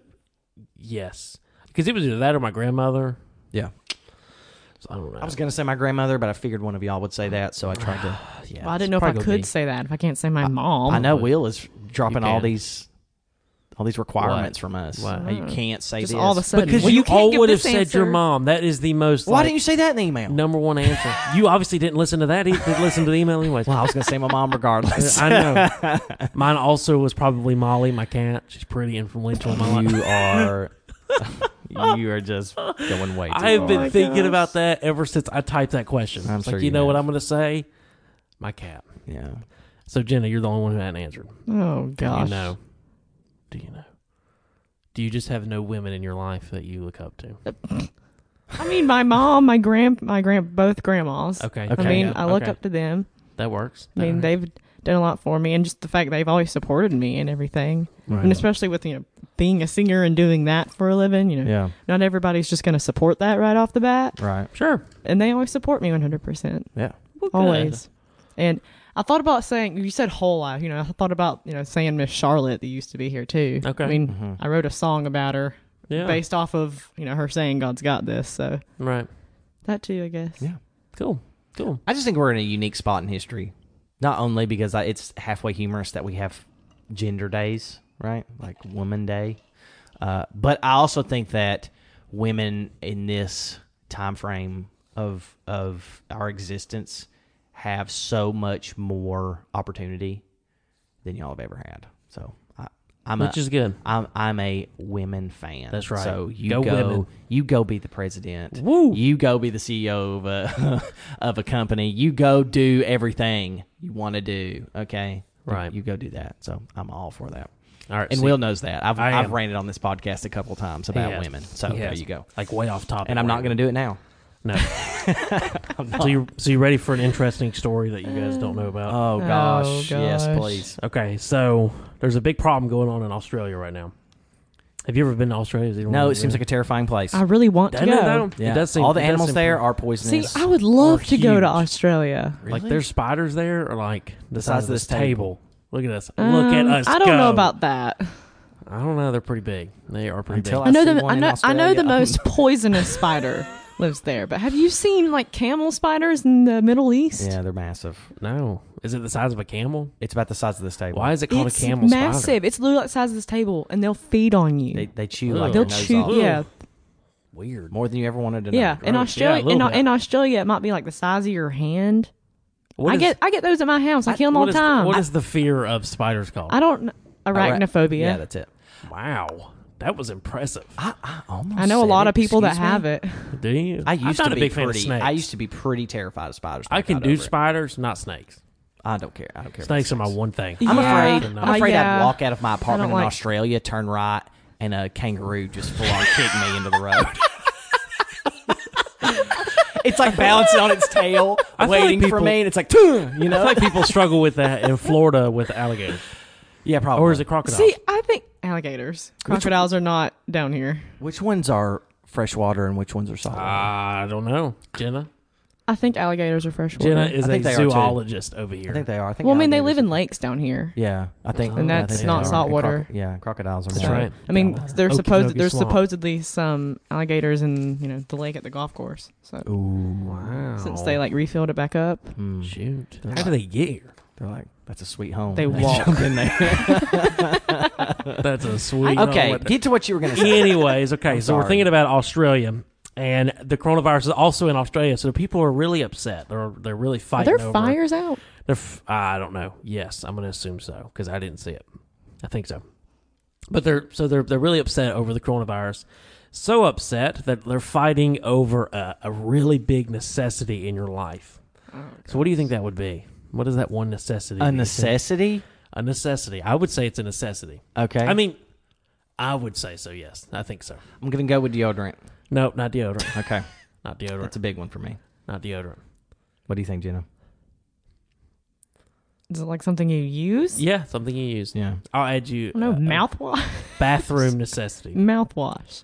yes, because it was either that or my grandmother. Yeah. So I don't know. I was gonna say my grandmother, but I figured one of y'all would say that, so I tried to. yeah, Well, I didn't know if I probably could gonna be- say that if I can't say my mom. I know Will is dropping You all can. these, all these requirements from us. What? How you can't say Just this. all of a sudden. because well, you, you can't all give would have this said your answer. mom. That is the most. Why like, didn't you say that in the email? number one answer? You obviously didn't listen to that. He didn't listen to the email anyways. Well, I was gonna say my mom regardless. I know. Mine also was probably Molly, my cat. She's pretty influential in my life. You are, you are just going way too I have far. been my thinking gosh. about that ever since I typed that question. I'm It's sure like, you you know what have. I'm going to say? My cat. Yeah. So, Jenna, you're the only one who hadn't answered. Oh Do gosh. you know? Do you know? Do you just have no women in your life that you look up to? I mean, my mom, my grand, my grand, both grandmas. Okay. I okay, mean, yeah, I look okay. up to them. That works. I mean, they've done a lot for me, and just the fact they've always supported me and everything, Right. and especially with you know being a singer and doing that for a living. You know, Yeah. not everybody's just going to support that right off the bat, Right. Sure. and they always support me one hundred percent, Yeah. Well, good. always. And I thought about saying, you said whole life. You know, I thought about you know saying Miss Charlotte that used to be here too. Okay. I mean, Mhm. I wrote a song about her Yeah. based off of you know her saying God's got this. So Right. that too, I guess. Yeah. Cool. Cool. I just think we're in a unique spot in history. Not only because I, it's halfway humorous that we have gender days, right? Like Woman Day. Uh, but I also think that women in this time frame of of our existence have so much more opportunity than y'all have ever had. So I, I'm Which a, is good. I'm I'm a women fan. That's right. So you Go go, women. you go be the president. Woo. You go be the C E O of a of a company. You go do everything you want to do. Okay, Right. You, you go do that. So I'm all for that. All right. And see, Will knows that. I've I I've am. ranted on this podcast a couple times about has. women. So He there has. you go. Like way off topic. And I'm not going to do it now. No. so you so you ready for an interesting story that you guys don't know about? Oh gosh, Oh, yes, gosh. please. Okay, so there's a big problem going on in Australia right now. Have you ever been to Australia? Has anyone No, ever it seems been? like a terrifying place. I really want to Doesn't it, go. though? Yeah. It does seem all the it does animals seem there pretty- are See, poisonous. I would love Or to go to huge. Australia. Like there's spiders there, or like the size of this table. table. Look at us. Look at Um, us. I don't go. know about that. I don't know. They're pretty big. They are pretty Until big. I know see the one I in know I know the Australia. most poisonous spider lives there. But have you seen like camel spiders in the Middle East? Yeah, they're massive. No, is it the size of a camel? It's about the size of this table. Why is it called It's a camel massive. spider? It's literally like the size of this table, and they'll feed on you. They they chew Ugh. like They'll their nose chew. off. Yeah, Weird. More than you ever wanted to know. yeah. In Gross. Australia, Yeah, a little in, bit. in Australia, it might be like the size of your hand. What I is- get I get those at my house. I, kill them all what the is- time. What is the fear of spiders called? I don't arachnophobia. Yeah, that's it. Wow, that was impressive. I, I almost I know a said lot it. of people that Excuse me? have it. Do you? I used I'm to not a be big fan of pretty. snakes. I used to be pretty terrified of spiders. I can got do over it. spiders, not snakes. I don't care. I don't care. Snakes are about my one thing. I'm Yeah. afraid. Uh, I'm afraid yeah. I'd walk out of my apartment in like- Australia, turn right, and a kangaroo just full on kick me into the road. It's like balancing on its tail, I feel like waiting for people- me, and it's like, "Tuh," you I know. feel like people struggle with that in Florida with alligators. Yeah, probably. Or is it crocodiles? See, I think alligators, crocodiles are not down here. Which ones are freshwater and which ones are saltwater? I don't know. Jenna? I think alligators are freshwater. Jenna is I think a they are, too. zoologist over here. I think they are. I think well, I mean, they live alligators in are- lakes down here. Yeah, I think. And I that's think not they are. saltwater. And croco- yeah, crocodiles are That's more. right. I mean, down there's Okefenokee supposed there's Swamp. supposedly some alligators in you know the lake at the golf course. So Ooh. Wow. since they like refilled it back up, Mm. Shoot. They're How do they get here? They're like, that's a sweet home. They walk. jump in there. That's a sweet. Okay, get to what you were going to say. Anyways, okay, I'm so we're sorry. thinking about Australia, and the coronavirus is also in Australia. So people are really upset. They're they're really are fighting. there over, fires out? They're f- I don't know. Yes, I'm going to assume so because I didn't see it. I think so. But they're so they're they're really upset over the coronavirus. So upset that they're fighting over a, a really big necessity in your life. So what do you think that would be? What is that one necessity? A do you think? necessity? A necessity. I would say it's a necessity. Okay. I mean, I would say so. Yes, I think so. I'm going to go with deodorant. No, not deodorant. Okay. Not deodorant. That's a big one for me. Not deodorant. What do you think, Jenna? Is it like something you use? Yeah, something you use. Yeah. I'll add you. No, uh, mouthwash. bathroom necessity. Mouthwash.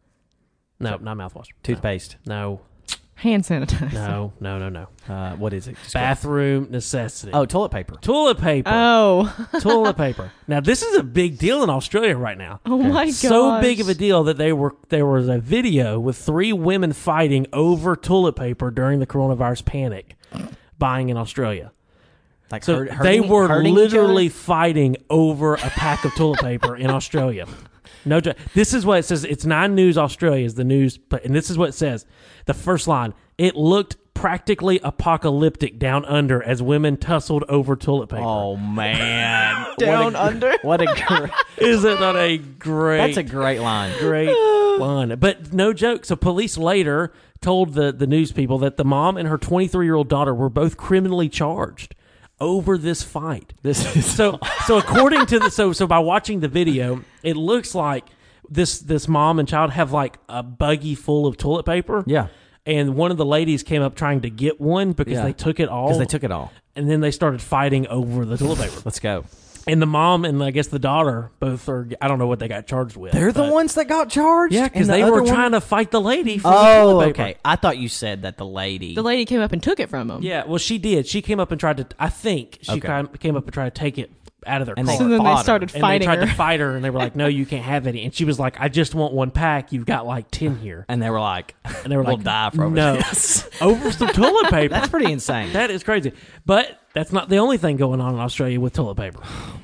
No, not mouthwash. Toothpaste. No, Hand sanitizer. no, no, no, no. Uh, what is it? Just go- Bathroom necessity. Oh, toilet paper. toilet paper. Oh. Toilet paper. Now this is a big deal in Australia right now. Oh Okay. my god. So big of a deal that they were there was a video with three women fighting over toilet paper during the coronavirus panic, buying in Australia. Like So hurt- they hurting- were hurting each other? literally fighting over a pack of toilet paper in Australia. No joke. This is what it says. It's Nine News Australia is the news, but and this is what it says. The first line: it looked practically apocalyptic down under as women tussled over toilet paper. Oh man. Down What a- under. What a great. Is it not a great? That's a great line. great line. But no joke. So police later told the the news people that the mom and her twenty-three year old daughter were both criminally charged over this fight. This is So so according to the so so by watching the video, it looks like this this mom and child have like a buggy full of toilet paper. yeah. And one of the ladies came up trying to get one because Yeah. they took it all. Because they took it all. and then they started fighting over the toilet paper. Let's go. And the mom and I guess the daughter both are I don't know what they got charged with. They're the but- ones that got charged. Yeah, And because the they were other one- trying to fight the lady for Oh, the toilet paper. okay. I thought you said that the lady. The lady came up and took it from him. Yeah, well, she did. She came up and tried to. I think she Okay. came, came up and tried to take it out of their And car. they So then fought they her. started and fighting they tried her. to fight her, and they were like, "No, you can't have any." And she was like, "I just want one pack. You've got like ten here." and they were like, And they were we'll like, die for over "No, this." over some toilet paper." That's pretty insane. That is crazy. But that's not the only thing going on in Australia with toilet paper.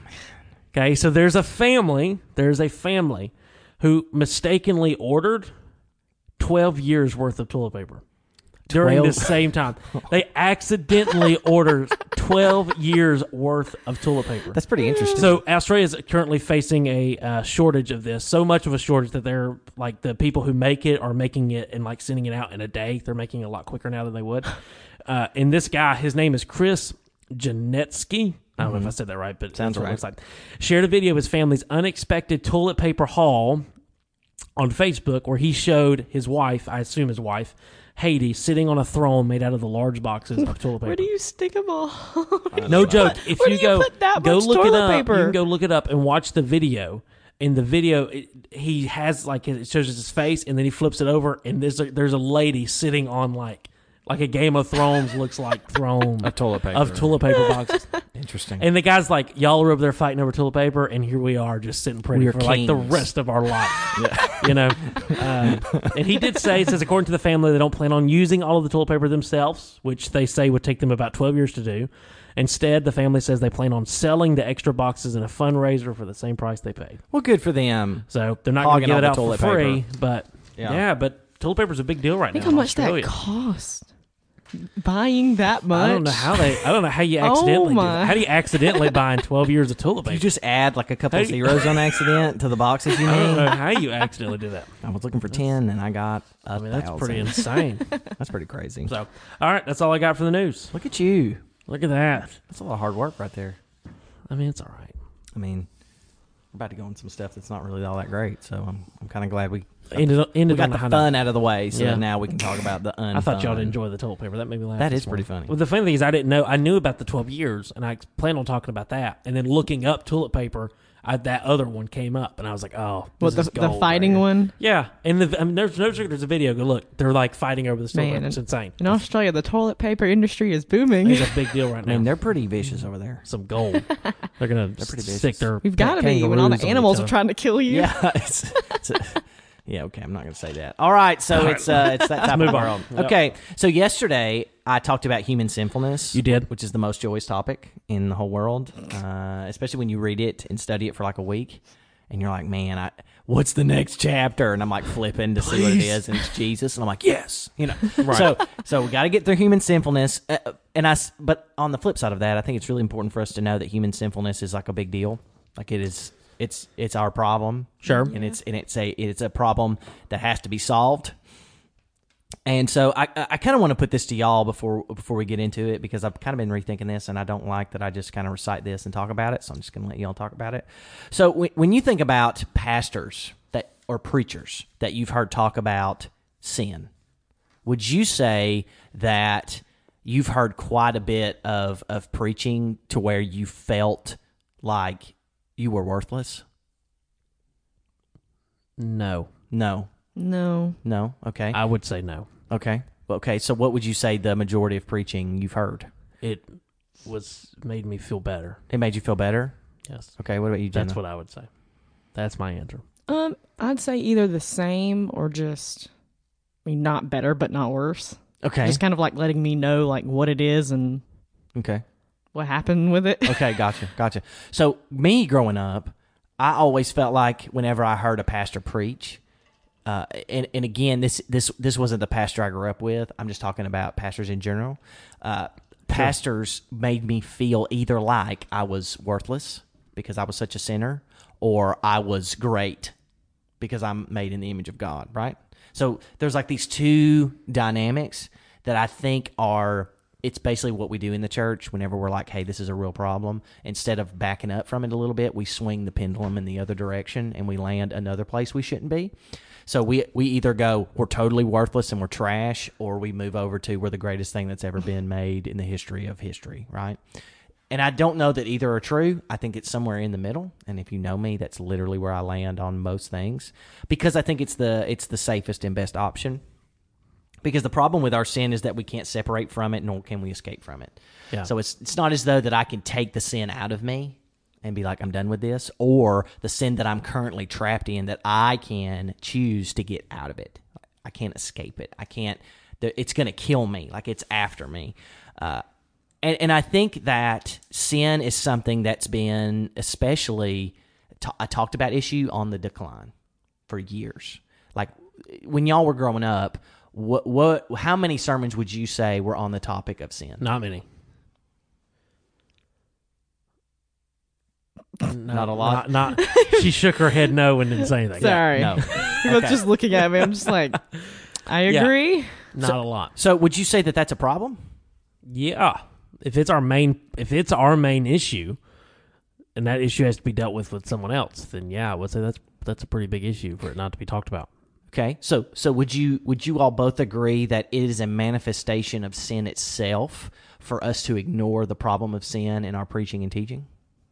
Okay, so there's a family. There's a family who mistakenly ordered twelve years worth of toilet paper during twelve the same time. They accidentally ordered twelve years worth of toilet paper. That's pretty interesting. So Australia is currently facing a uh, shortage of this. So much of a shortage that they're like the people who make it are making it and like sending it out in a day. They're making it a lot quicker now than they would. Uh, and this guy, his name is Chris Janetsky. I don't know if I said that right, but Sounds that's what it right. looks like. Shared a video of his family's unexpected toilet paper haul on Facebook where he showed his wife, I assume his wife, Haiti, sitting on a throne made out of the large boxes of toilet paper. Where do you stick them all? No joke. If where you do you go, put that go much look it toilet up. paper? You can go look it up and watch the video. In the video, it, he has like it shows his face, and then he flips it over, and there's a, there's a lady sitting on like like a Game of Thrones looks like throne Of toilet paper. of toilet paper boxes. Interesting. And the guy's like, y'all are over there fighting over toilet paper, and here we are just sitting pretty We're for like the kings. rest of our life. You know? Um, and he did say, it says, according to the family, they don't plan on using all of the toilet paper themselves, which they say would take them about twelve years to do. Instead, the family says they plan on selling the extra boxes in a fundraiser for the same price they paid. well, good for them. So they're not going to Hogging give all it the out for toilet free, paper. but Yeah. yeah. but toilet paper's a big deal right Think now. how in much Australia. that costs. Buying that much. I don't know how they. I don't know how you Oh accidentally. do my. that. How do you accidentally buy twelve years of toilet paper? You just add like a couple of Hey. zeros on accident to the boxes you I don't know need. how you accidentally do that. I was looking for ten and I got a I mean, that's thousand. pretty insane. That's pretty crazy. So, all right, that's all I got for the news. Look at you. Look at that. That's a lot of hard work right there. I mean, it's all right. I mean, we're about to go on some stuff that's not really all that great, so I'm I'm kind of glad we Ended, we ended got on the a high fun note. out of the way, so Yeah. that now we can talk about the un. I thought y'all would enjoy the toilet paper. That made me laugh. That this is pretty morning. funny. Well, the funny thing is, I didn't know. I knew about the twelve years, and I planned on talking about that. And then looking up toilet paper, I, that other one came up, and I was like, "Oh, Well, this the, is the gold fighting right here. one Yeah, and the, I mean, there's no there's a video. Go look, they're like fighting over the toilet. Man, It's and- insane. in Australia, the toilet paper industry is booming. It's a big deal right I now. mean, they're pretty vicious over there. Some gold. They're gonna They're pretty stick vicious. their. We've got to be when all kangaroos the on animals each are other. trying to kill you. Yeah, it's, it's a, yeah. Okay, I'm not going to say that. All right, so it's uh, it's that type move of on. world. Yep. Okay, so yesterday I talked about human sinfulness. You did. which is the most joyous topic in the whole world, uh, especially when you read it and study it for like a week, and you're like, man, I, what's the next chapter? And I'm like flipping to see what it is, and it's Jesus, and I'm like, yes, you know. So so we got to get through human sinfulness, uh, and I. s- But on the flip side of that, I think it's really important for us to know that human sinfulness is like a big deal, like it is. It's it's our problem, Sure. and it's and it's a it's a problem that has to be solved. And so I I kind of want to put this to y'all before before we get into it, because I've kind of been rethinking this, and I don't like that I just kind of recite this and talk about it. So I'm just going to let y'all talk about it. So when, when you think about pastors that or preachers that you've heard talk about sin, would you say that you've heard quite a bit of of preaching to where you felt like you were worthless? No, No. No. No. Okay. I would say no. Okay. Okay. So what would you say the majority of preaching you've heard? It was made me feel better. It made you feel better? Yes, Okay. What about you, Jenna? that's what I would say. That's my answer. Um, I'd say either the same or just, I mean, not better, but not worse. Okay. Just kind of like letting me know like what it is and Okay. what happened with it. Okay. Gotcha. Gotcha. So me growing up, I always felt like whenever I heard a pastor preach, uh, and, and again, this, this, this wasn't the pastor I grew up with. I'm just talking about pastors in general. Uh, pastors made me feel either like I was worthless because I was such a sinner, or I was great because I'm made in the image of God, right? So there's like these two dynamics that I think are, it's basically what we do in the church whenever we're like, hey, this is a real problem. Instead of backing up from it a little bit, we swing the pendulum in the other direction and we land another place we shouldn't be. So we we either go, we're totally worthless and we're trash, or we move over to, we're the greatest thing that's ever been made in the history of history, right? And I don't know that either are true. I think it's somewhere in the middle. And if you know me, that's literally where I land on most things, because I think it's the it's the safest and best option. Because the problem with our sin is that we can't separate from it, nor can we escape from it. Yeah. So it's it's not as though that I can take the sin out of me and be like, I'm done with this, or the sin that I'm currently trapped in that I can choose to get out of it. I can't escape it. I can't. It's going to kill me. Like, it's after me. Uh, and and I think that sin is something that's been especially ta- I talked about issue on the decline for years. Like when y'all were growing up. What what? How many sermons would you say were on the topic of sin? Not many. No, Not a lot? Not, not. She shook her head no and didn't say anything. Sorry. No. You're both Okay. just looking at me. I'm just like, I Yeah. agree. Not a lot. So would you say that that's a problem? Yeah. If it's our main, if it's our main issue, and that issue has to be dealt with with someone else, then yeah, I would say that's that's a pretty big issue for it not to be talked about. Okay. So so would you would you all both agree that it is a manifestation of sin itself for us to ignore the problem of sin in our preaching and teaching?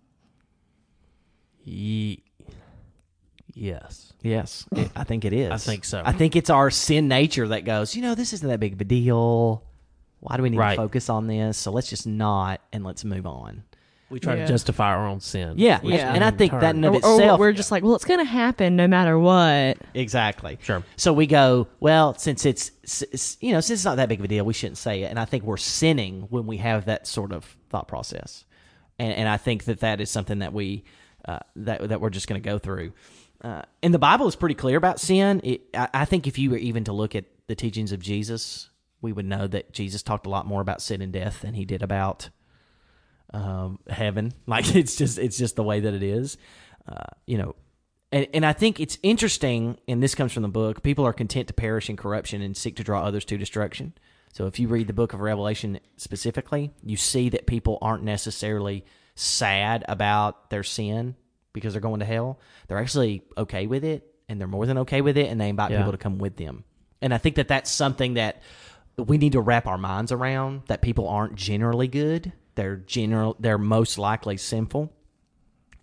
Ye- yes. Yes, it, I think it is. I think so. I think it's our sin nature that goes, you know, this isn't that big of a deal. Why do we need Right. to focus on this? So let's just not, and let's move on. We try Yeah. to justify our own sin. Yeah, which yeah. and I in think that turn- in of Or, itself, or we're just like, well, it's going to happen no matter what. exactly. Sure. So we go, well, since it's, s- you know, since it's not that big of a deal, we shouldn't say it. And I think we're sinning when we have that sort of thought process. And, and I think that that is something that we, uh, that, that we're just going to go through. Uh, and the Bible is pretty clear about sin. It, I, I think if you were even to look at the teachings of Jesus, we would know that Jesus talked a lot more about sin and death than he did about um, heaven. Like, it's just it's just the way that it is. Uh, you know, and, and I think it's interesting, and this comes from the book, people are content to perish in corruption and seek to draw others to destruction. So if you read the book of Revelation specifically, you see that people aren't necessarily sad about their sin because they're going to hell. They're actually okay with it, and they're more than okay with it, and they invite Yeah. people to come with them. And I think that that's something that we need to wrap our minds around, that people aren't generally good. They're general. They're most likely sinful.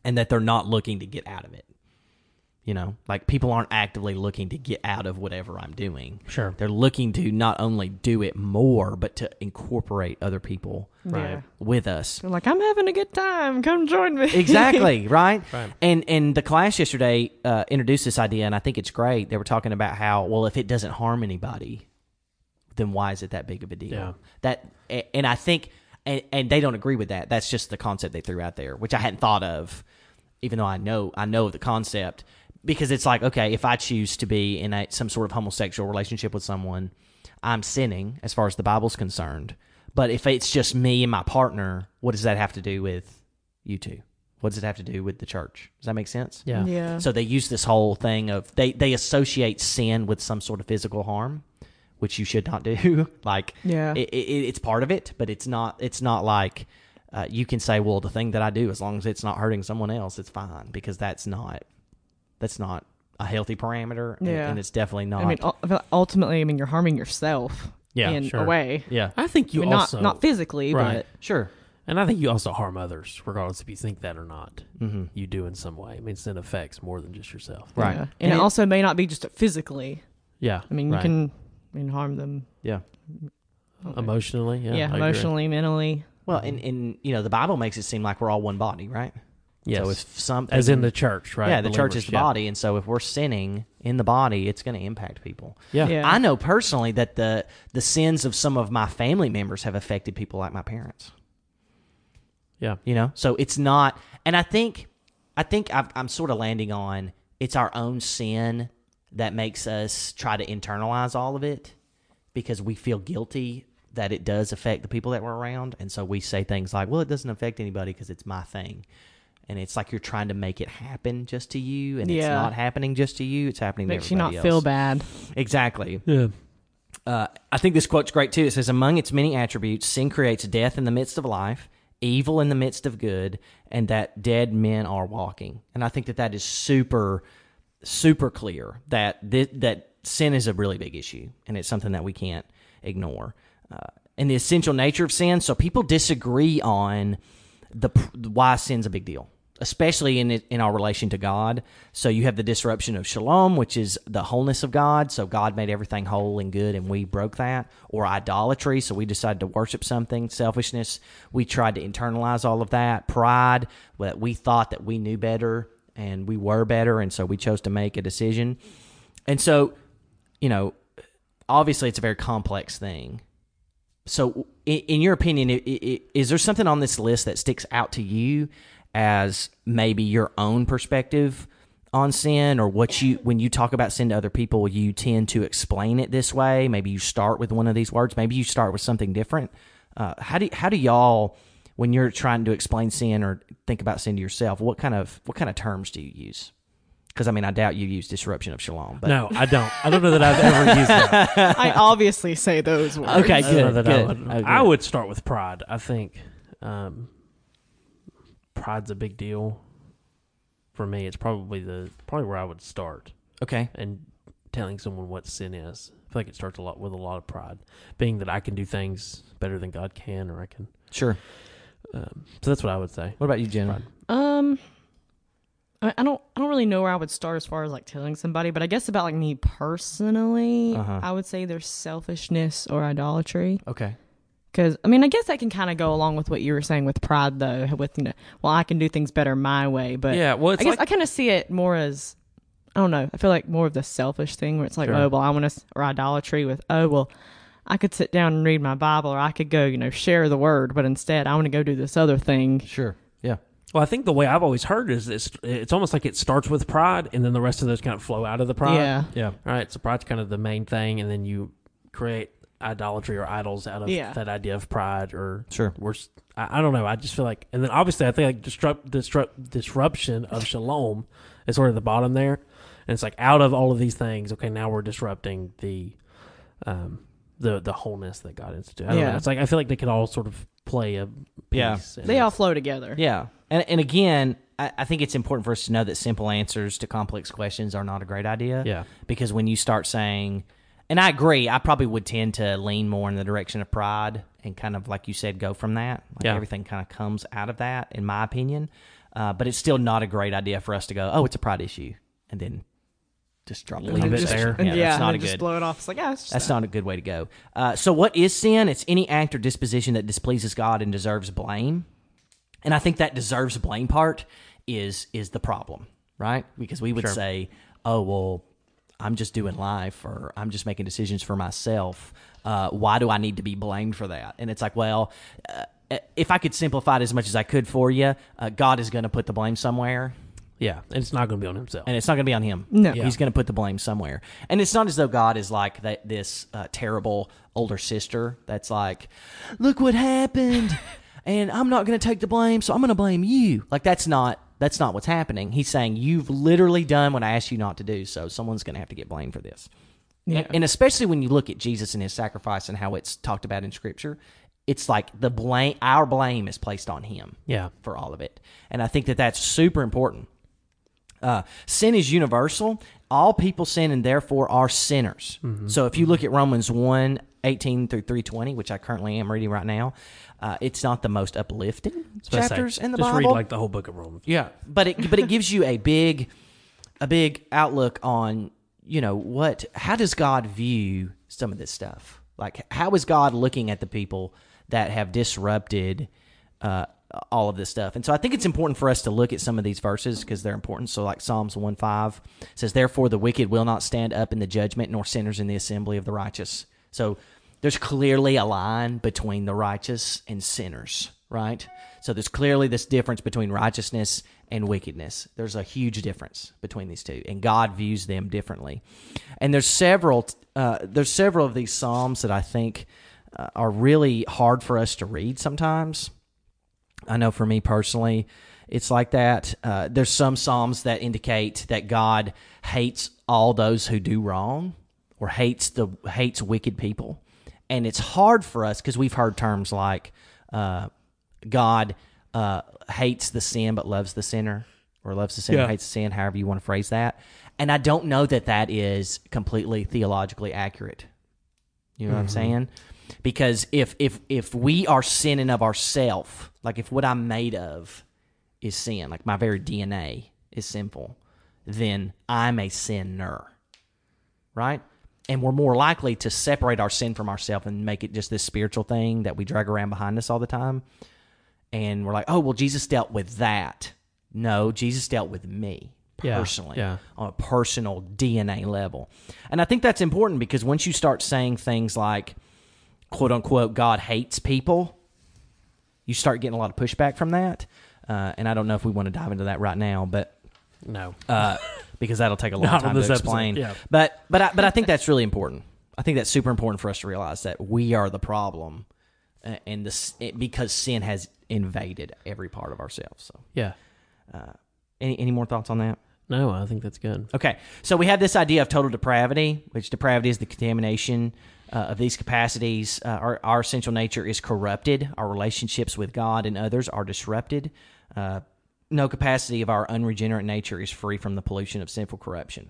and that they're not looking to get out of it. You know, like people aren't actively looking to get out of whatever I'm doing. Sure. They're looking to not only do it more, but to incorporate other people Yeah. with us. They're like, I'm having a good time. Come join me. Exactly, right? Right. And and the class yesterday uh, introduced this idea, and I think it's great. They were talking about how, well, if it doesn't harm anybody, then why is it that big of a deal? Yeah. That, and I think, and, and they don't agree with that. That's just the concept they threw out there, which I hadn't thought of, even though I know I know the concept. Because it's like, okay, if I choose to be in a, some sort of homosexual relationship with someone, I'm sinning as far as the Bible's concerned. But if it's just me and my partner, what does that have to do with you two? What does it have to do with the church? Does that make sense? Yeah. Yeah. So they use this whole thing of, they, they associate sin with some sort of physical harm, which you should not do. Like, Yeah. it, it, it's part of it, but it's not, it's not like uh, you can say, well, the thing that I do, as long as it's not hurting someone else, it's fine, because that's not... That's not a healthy parameter, and, Yeah. and it's definitely not. I mean, ul- ultimately, I mean, you're harming yourself Yeah, in sure. a way. yeah, I think you I mean, also not not physically, Right. sure. and I think you also harm others, regardless if you think that or not. Mm-hmm. You do in some way. I mean, sin affects more than just yourself. but Right. yeah. and, And it, it- also may not be just physically. Yeah. I mean, right. you can, I mean, harm them. Yeah. emotionally. Yeah. Yeah, I agree. emotionally, mentally. Well, and, and you know, the Bible makes it seem like we're all one body, right? Yes. So if something, As in the church, right? yeah, the church is Believers, the yeah. body, and so if we're sinning in the body, it's going to impact people. Yeah. Yeah. I know personally that the the sins of some of my family members have affected people like my parents. Yeah. You know, so it's not, and I think, I think I've, I'm sort of landing on it's our own sin that makes us try to internalize all of it because we feel guilty that it does affect the people that we're around, and so we say things like, "Well, it doesn't affect anybody because it's my thing," and it's like you're trying to make it happen just to you, and it's Yeah. not happening just to you; it's happening Makes to you not everybody feel else. bad. Exactly. Yeah. Uh, I think this quote's great too. It says, "Among its many attributes, sin creates death in the midst of life, evil in the midst of good, and that dead men are walking." And I think that that is super, super clear that th- that sin is a really big issue, and it's something that we can't ignore. Uh, and the essential nature of sin. So people disagree on the why sin's a big deal, especially in it, in our relation to God. So you have the disruption of shalom, which is the wholeness of God. So God made everything whole and good, and we broke that. Or idolatry, so we decided to worship something. Selfishness, we tried to internalize all of that. Pride, that we thought that we knew better and we were better, and so we chose to make a decision. And so, you know, obviously it's a very complex thing. So, in, in your opinion, i- i- is there something on this list that sticks out to you as maybe your own perspective on sin, or what you, when you talk about sin to other people, you tend to explain it this way? Maybe you start with one of these words. Maybe you start with something different. Uh, how do how do y'all, when you're trying to explain sin or think about sin to yourself, what kind of what kind of terms do you use? Because I mean, I doubt you use disruption of shalom. But No, I don't. I don't know that I've ever used that. I obviously say those words. Okay, I don't know good. that I good. would. Oh, good. I would start with pride. I think um, pride's a big deal for me. It's probably the probably where I would start. Okay. And telling someone what sin is. I feel like it starts a lot with a lot of pride, being that I can do things better than God can, or I can. Sure. Um, so that's what I would say. What about you, Jen? Pride. Um, I I don't, I don't really know where I would start as far as like telling somebody, but I guess about like me personally, Uh-huh. I would say there's selfishness or idolatry. Okay. Because I mean, I guess that can kind of go along with what you were saying with pride, though. With you know, well, I can do things better my way, but Yeah, well, it's I guess like I kind of see it more as, I don't know. I feel like more of the selfish thing where it's like, Sure. oh well, I want to, or idolatry with, oh well, I could sit down and read my Bible, or I could go, you know, share the word, but instead I want to go do this other thing. Sure. Yeah. Well, I think the way I've always heard is it's, it's almost like it starts with pride, and then the rest of those kind of flow out of the pride. Yeah. Yeah. All right, so pride's kind of the main thing, and then you create idolatry or idols out of Yeah. that idea of pride, or Sure. we're, s- I, I don't know. I just feel like, and then obviously I think like disrupt, disrupt, disruption of shalom is sort of the bottom there, and it's like out of all of these things, okay, now we're disrupting the, um, the the wholeness that God instituted. I don't Yeah. know. It's like I feel like they could all sort of play a Yeah. piece. and They all it's- flow together. Yeah. And and again, I, I think it's important for us to know that simple answers to complex questions are not a great idea. Yeah. Because when you start saying, and I agree, I probably would tend to lean more in the direction of pride and kind of, like you said, go from that. Like Yeah. everything kind of comes out of that, in my opinion. Uh, but it's still not a great idea for us to go, oh, it's a pride issue, and then just drop the Leave it conversation. there. Yeah, yeah, that's and not then a just good. blow it off. It's like, yeah, it's just That's that. not a good way to go. Uh, so what is sin? It's any act or disposition that displeases God and deserves blame. And I think that deserves blame part is is the problem, right? Because we would Sure. say, oh, well, I'm just doing life, or I'm just making decisions for myself. Uh, why do I need to be blamed for that? And it's like, well, uh, if I could simplify it as much as I could for you, uh, God is going to put the blame somewhere. Yeah, and it's not going to be on himself. And it's not going to be on him. No. He's going to put the blame somewhere. And it's not as though God is like that, this uh, terrible older sister that's like, look what happened, and I'm not going to take the blame, so I'm going to blame you. Like, that's not that's not what's happening. He's saying, you've literally done what I asked you not to do, so someone's going to have to get blamed for this. Yeah. And, and especially when you look at Jesus and his sacrifice and how it's talked about in Scripture, it's like the blame, our blame is placed on him yeah. for all of it. And I think that that's super important. Uh, sin is universal. All people sin and therefore are sinners. Mm-hmm. So if you look at Romans one, eighteen through three twenty, which I currently am reading right now, uh, it's not the most uplifting So I say, chapters in the just Bible. read like the whole book of Romans. Yeah, but it but it gives you a big a big outlook on, you know, what how does God view some of this stuff? Like, how is God looking at the people that have disrupted uh, all of this stuff? And so I think it's important for us to look at some of these verses because they're important. So like Psalms one five says, therefore the wicked will not stand up in the judgment, nor sinners in the assembly of the righteous. So there's clearly a line between the righteous and sinners, right? So there's clearly this difference between righteousness and wickedness. There's a huge difference between these two, and God views them differently. And there's several uh, there's several of these psalms that I think uh, are really hard for us to read sometimes. I know for me personally, it's like that. Uh, there's some psalms that indicate that God hates all those who do wrong, or hates the hates wicked people, and it's hard for us because we've heard terms like uh, God uh, hates the sin but loves the sinner, or loves the sinner, Yeah. hates the sin, however you want to phrase that. And I don't know that that is completely theologically accurate. You know what I'm saying? Because if if if we are sinning of ourself, like if what I'm made of is sin, like my very D N A is sinful, then I'm a sinner, right? And we're more likely to separate our sin from ourselves and make it just this spiritual thing that we drag around behind us all the time. And we're like, oh, well, Jesus dealt with that. No, Jesus dealt with me Yeah, personally, yeah. on a personal D N A level. And I think that's important because once you start saying things like, quote unquote, God hates people, you start getting a lot of pushback from that. Uh, and I don't know if we want to dive into that right now, but No. uh, because that'll take a long Not on time to this explain. episode, yeah. But but I, but I think that's really important. I think that's super important for us to realize that we are the problem, uh, and this it, because sin has invaded every part of ourselves. So, yeah. uh, any any more thoughts on that? No, I think that's good. Okay, so we have this idea of total depravity, which depravity is the contamination uh, of these capacities. Uh, our, our essential nature is corrupted. Our relationships with God and others are disrupted. Uh, no capacity of our unregenerate nature is free from the pollution of sinful corruption.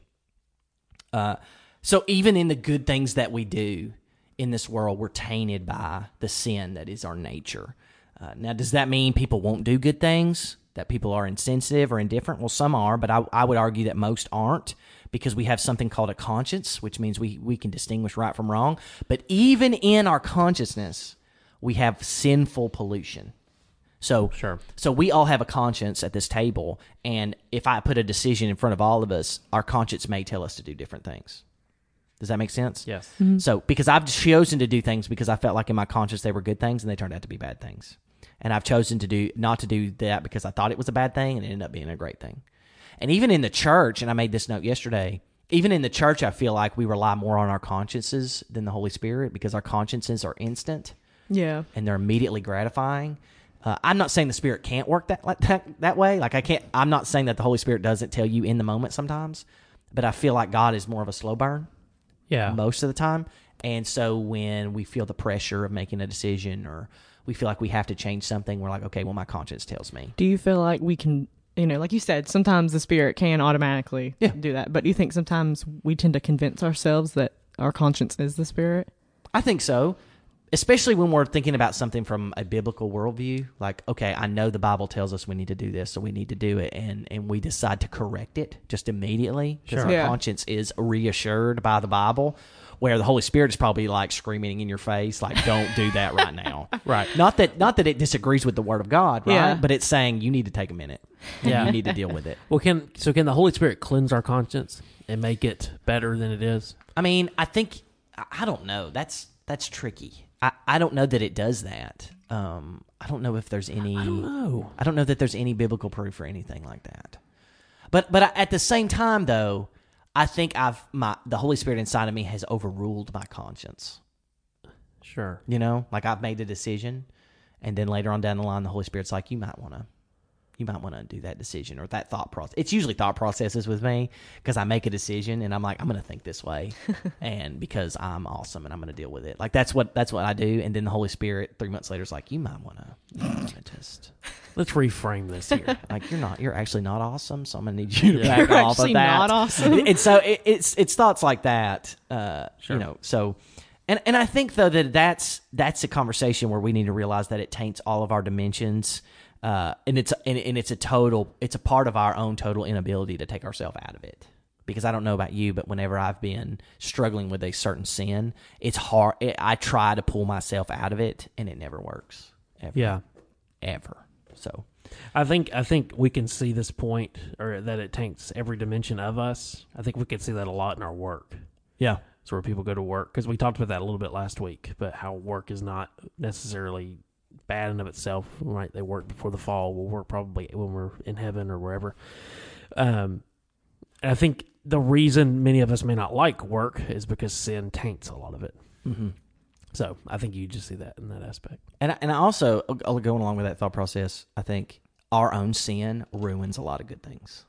Uh, so even in the good things that we do in this world, we're tainted by the sin that is our nature. Uh, now, does that mean people won't do good things? That people are insensitive or indifferent? Well, some are, but I, I would argue that most aren't, because we have something called a conscience, which means we, we can distinguish right from wrong. But even in our consciousness, we have sinful pollution. So, Sure. so we all have a conscience at this table, and if I put a decision in front of all of us, our conscience may tell us to do different things. Does that make sense? Yes. So, because I've chosen to do things because I felt like in my conscience they were good things, and they turned out to be bad things. And I've chosen to do not to do that because I thought it was a bad thing, and it ended up being a great thing. And even in the church, and I made this note yesterday, even in the church, I feel like we rely more on our consciences than the Holy Spirit, because our consciences are instant Yeah. and they're immediately gratifying. Uh, I'm not saying the Spirit can't work that, like that that way. Like I can't. I'm not saying that the Holy Spirit doesn't tell you in the moment sometimes, but I feel like God is more of a slow burn Yeah. most of the time. And so when we feel the pressure of making a decision, or we feel like we have to change something, we're like, okay, well, my conscience tells me. Do you feel like we can, you know, like you said, sometimes the Spirit can automatically Yeah. do that, but do you think sometimes we tend to convince ourselves that our conscience is the Spirit? I think so. especially when we're thinking about something from a biblical worldview, like, okay, I know the Bible tells us we need to do this, so we need to do it, and, and we decide to correct it just immediately because Sure. our Yeah. conscience is reassured by the Bible, where the Holy Spirit is probably like screaming in your face, like, don't do that right now. Right. Not that not that it disagrees with the Word of God, right? Yeah. But it's saying you need to take a minute. And Yeah. you need to deal with it. Well, can so can the Holy Spirit cleanse our conscience and make it better than it is? I mean, I think I I don't know. That's that's tricky. I, I don't know that it does that. Um, I don't know if there's any. I don't know. I don't know that there's any biblical proof for anything like that. But but at the same time, though, I think I've my the Holy Spirit inside of me has overruled my conscience. Sure. You know, like I've made a decision, and then later on down the line, the Holy Spirit's like, you might want to. You might want to do that decision or that thought process. It's usually thought processes with me because I make a decision and I'm like, I'm going to think this way, and because I'm awesome and I'm going to deal with it. Like that's what that's what I do. And then the Holy Spirit three months later is like, you might want to just Let's reframe this here. like you're not you're actually not awesome, so I'm going to need you to Yeah. back You're off of actually that. not awesome. And so it, it's it's thoughts like that, uh, Sure. you know. So. And and I think though that that's that's a conversation where we need to realize that it taints all of our dimensions, uh, and it's and, and it's a total it's a part of our own total inability to take ourselves out of it. Because I don't know about you, but whenever I've been struggling with a certain sin, it's hard. It, I try to pull myself out of it, and it never works. Ever, Yeah. ever. So I think I think we can see this point, or that it taints every dimension of us. I think we can see that a lot in our work. yeah, It's where people go to work, because we talked about that a little bit last week, but how work is not necessarily bad in of itself. Right? They work before the fall. We'll work probably when we're in heaven or wherever. Um, and I think the reason many of us may not like work is because sin taints a lot of it. mm-hmm. So I think you just see that in that aspect. and I, and I also uh, going along with that thought process. I think our own sin ruins a lot of good things.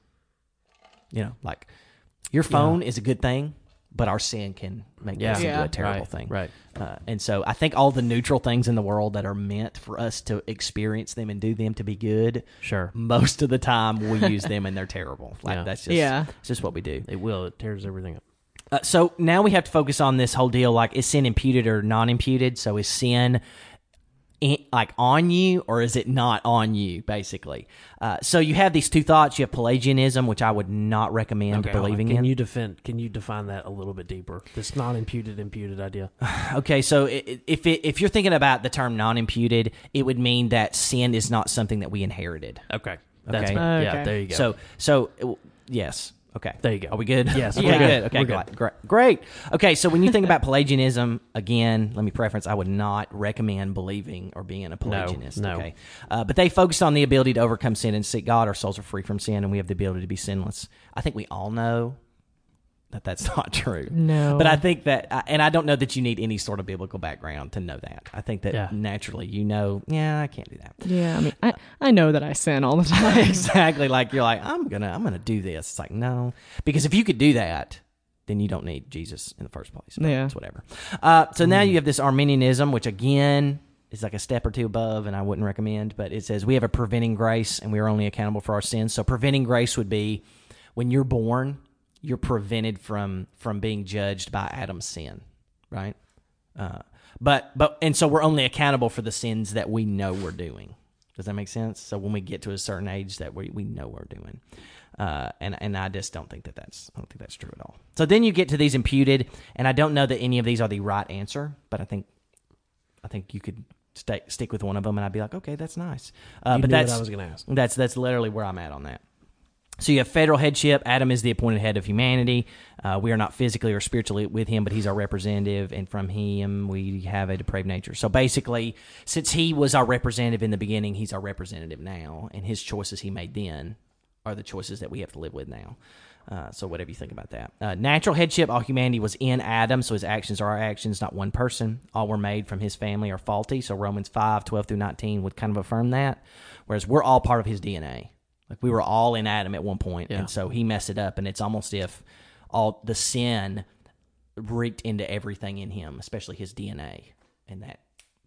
You know, like your phone is a good thing, but our sin can make Yeah. us into Yeah. a terrible Right, thing. right. Uh, and so I think all the neutral things in the world that are meant for us to experience them and do them to be good, Sure. most of the time we use them and they're terrible. Like Yeah. that's just Yeah. it's just what we do. It will. It tears everything up. Uh, so now we have to focus on this whole deal. Like, is sin imputed or non-imputed? So is sin in, like on you, or is it not on you? Basically, uh, so you have these two thoughts. You have Pelagianism, which I would not recommend Okay, hold on. believing Can in. you defend? Can you define that a little bit deeper? This non-imputed, imputed idea. Okay, so i- i- if it, if you're thinking about the term non-imputed, it would mean that sin is not something that we inherited. Okay, that's Okay. fair. Yeah, Okay. there you go. So so uh, yes. Okay. There you go. Are we good? Yes, Okay, we're good. good. Okay, We're great. good. Great. Great. Okay, so when you think about Pelagianism, again, let me preference, I would not recommend believing or being a Pelagianist. no. Okay. Uh, but they focused on the ability to overcome sin and seek God. Our souls are free from sin, and we have the ability to be sinless. I think we all know that that's not true. No. But I think that, uh, and I don't know that you need any sort of biblical background to know that. I think that Yeah. naturally you know, yeah, I can't do that. Yeah, I mean, I, I know that I sin all the time. Exactly. Like you're like, I'm gonna I'm gonna do this. It's like, no. Because if you could do that, then you don't need Jesus in the first place. But Yeah. it's whatever. Uh, so now you have this Arminianism, which again is like a step or two above, and I wouldn't recommend, but it says we have a preventing grace and we are only accountable for our sins. So preventing grace would be when you're born, you're prevented from from being judged by Adam's sin, right? Uh, but but and so we're only accountable for the sins that we know we're doing. Does that make sense? So when we get to a certain age, that we we know we're doing, uh, and and I just don't think that that's I don't think that's true at all. So then you get to these imputed, and I don't know that any of these are the right answer, but I think I think you could stay, stick with one of them, and I'd be like, okay, that's nice. Uh, You but knew what that's I was going to ask. that's that's literally where I'm at on that. So you have federal headship. Adam is the appointed head of humanity. Uh, we are not physically or spiritually with him, but he's our representative, and from him we have a depraved nature. So basically, since he was our representative in the beginning, he's our representative now, and his choices he made then are the choices that we have to live with now. Uh, so whatever you think about that. Uh, natural headship, all humanity was in Adam, so his actions are our actions, not one person. All were made from his family are faulty, so Romans five, twelve through nineteen would kind of affirm that, whereas we're all part of his D N A. Like we were all in Adam at one point, Yeah. and so he messed it up, and it's almost if all the sin reeked into everything in him, especially his D N A, and that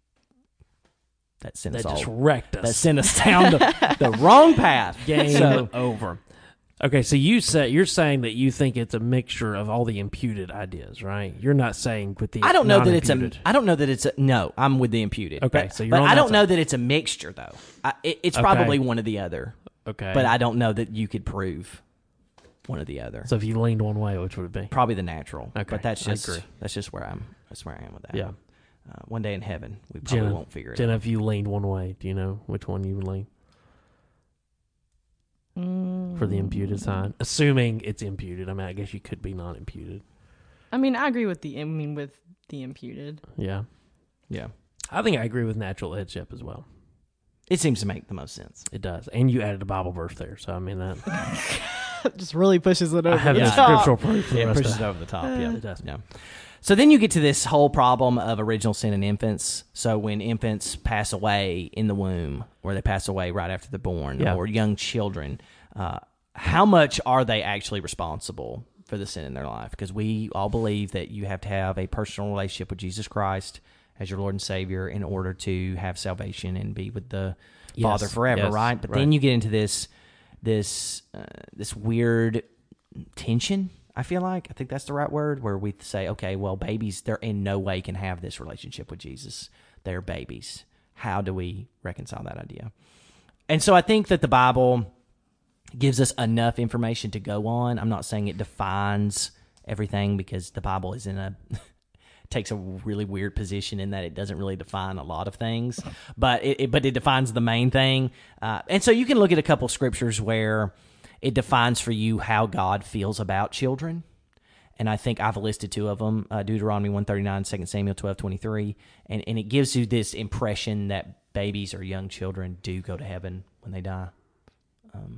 that sent That us just all wrecked us. that sent us down the, the wrong path. Game So over. Okay, so you say you're saying that you think it's a mixture of all the imputed ideas, right? You're not saying with the I don't know that it's a. non-imputed. I don't know that it's a. No, I'm with the imputed. Okay, but, so you're but on I that don't side. know that it's a mixture though. I, it, it's Okay. probably one or the other. Okay, But I don't know that you could prove one or the other. So if you leaned one way, which would it be? Probably the natural. Okay, But that's I just agree. that's just where I'm. That's where I am with that. Yeah. Uh, one day in heaven, we probably Jenna, won't figure it Jenna, out. if you leaned one way, do you know which one you would lean Mm. for the imputed side? Assuming it's imputed. I mean, I guess you could be non-imputed. I mean, I agree with the. I mean, with the imputed. Yeah. Yeah. I think I agree with natural headship as well. It seems to make the most sense. It does. And you added a Bible verse there, so I mean that Just really pushes it over. I have the no top. scriptural proof for the It rest pushes of it over the top. Yeah, It does. Yeah. So then you get to this whole problem of original sin in infants. So when infants pass away in the womb, or they pass away right after they're born, Yeah. or young children, uh, how much are they actually responsible for the sin in their life? Because we all believe that you have to have a personal relationship with Jesus Christ as your Lord and Savior in order to have salvation and be with the Yes, Father forever, yes, right? But right. then you get into this this uh, this weird tension. I feel like I think that's the right word, where we say, okay, well, babies, they're in no way can have this relationship with Jesus. They're babies. How do we reconcile that idea? And so I think that the Bible gives us enough information to go on. I'm not saying it defines everything, because the Bible is in a takes a really weird position in that it doesn't really define a lot of things, but it, it but it defines the main thing. Uh, and so you can look at a couple scriptures where it defines for you how God feels about children. And I think I've listed two of them, uh, Deuteronomy one thirty-nine, Second Samuel twelve twenty-three. And, and it gives you this impression that babies or young children do go to heaven when they die. Um,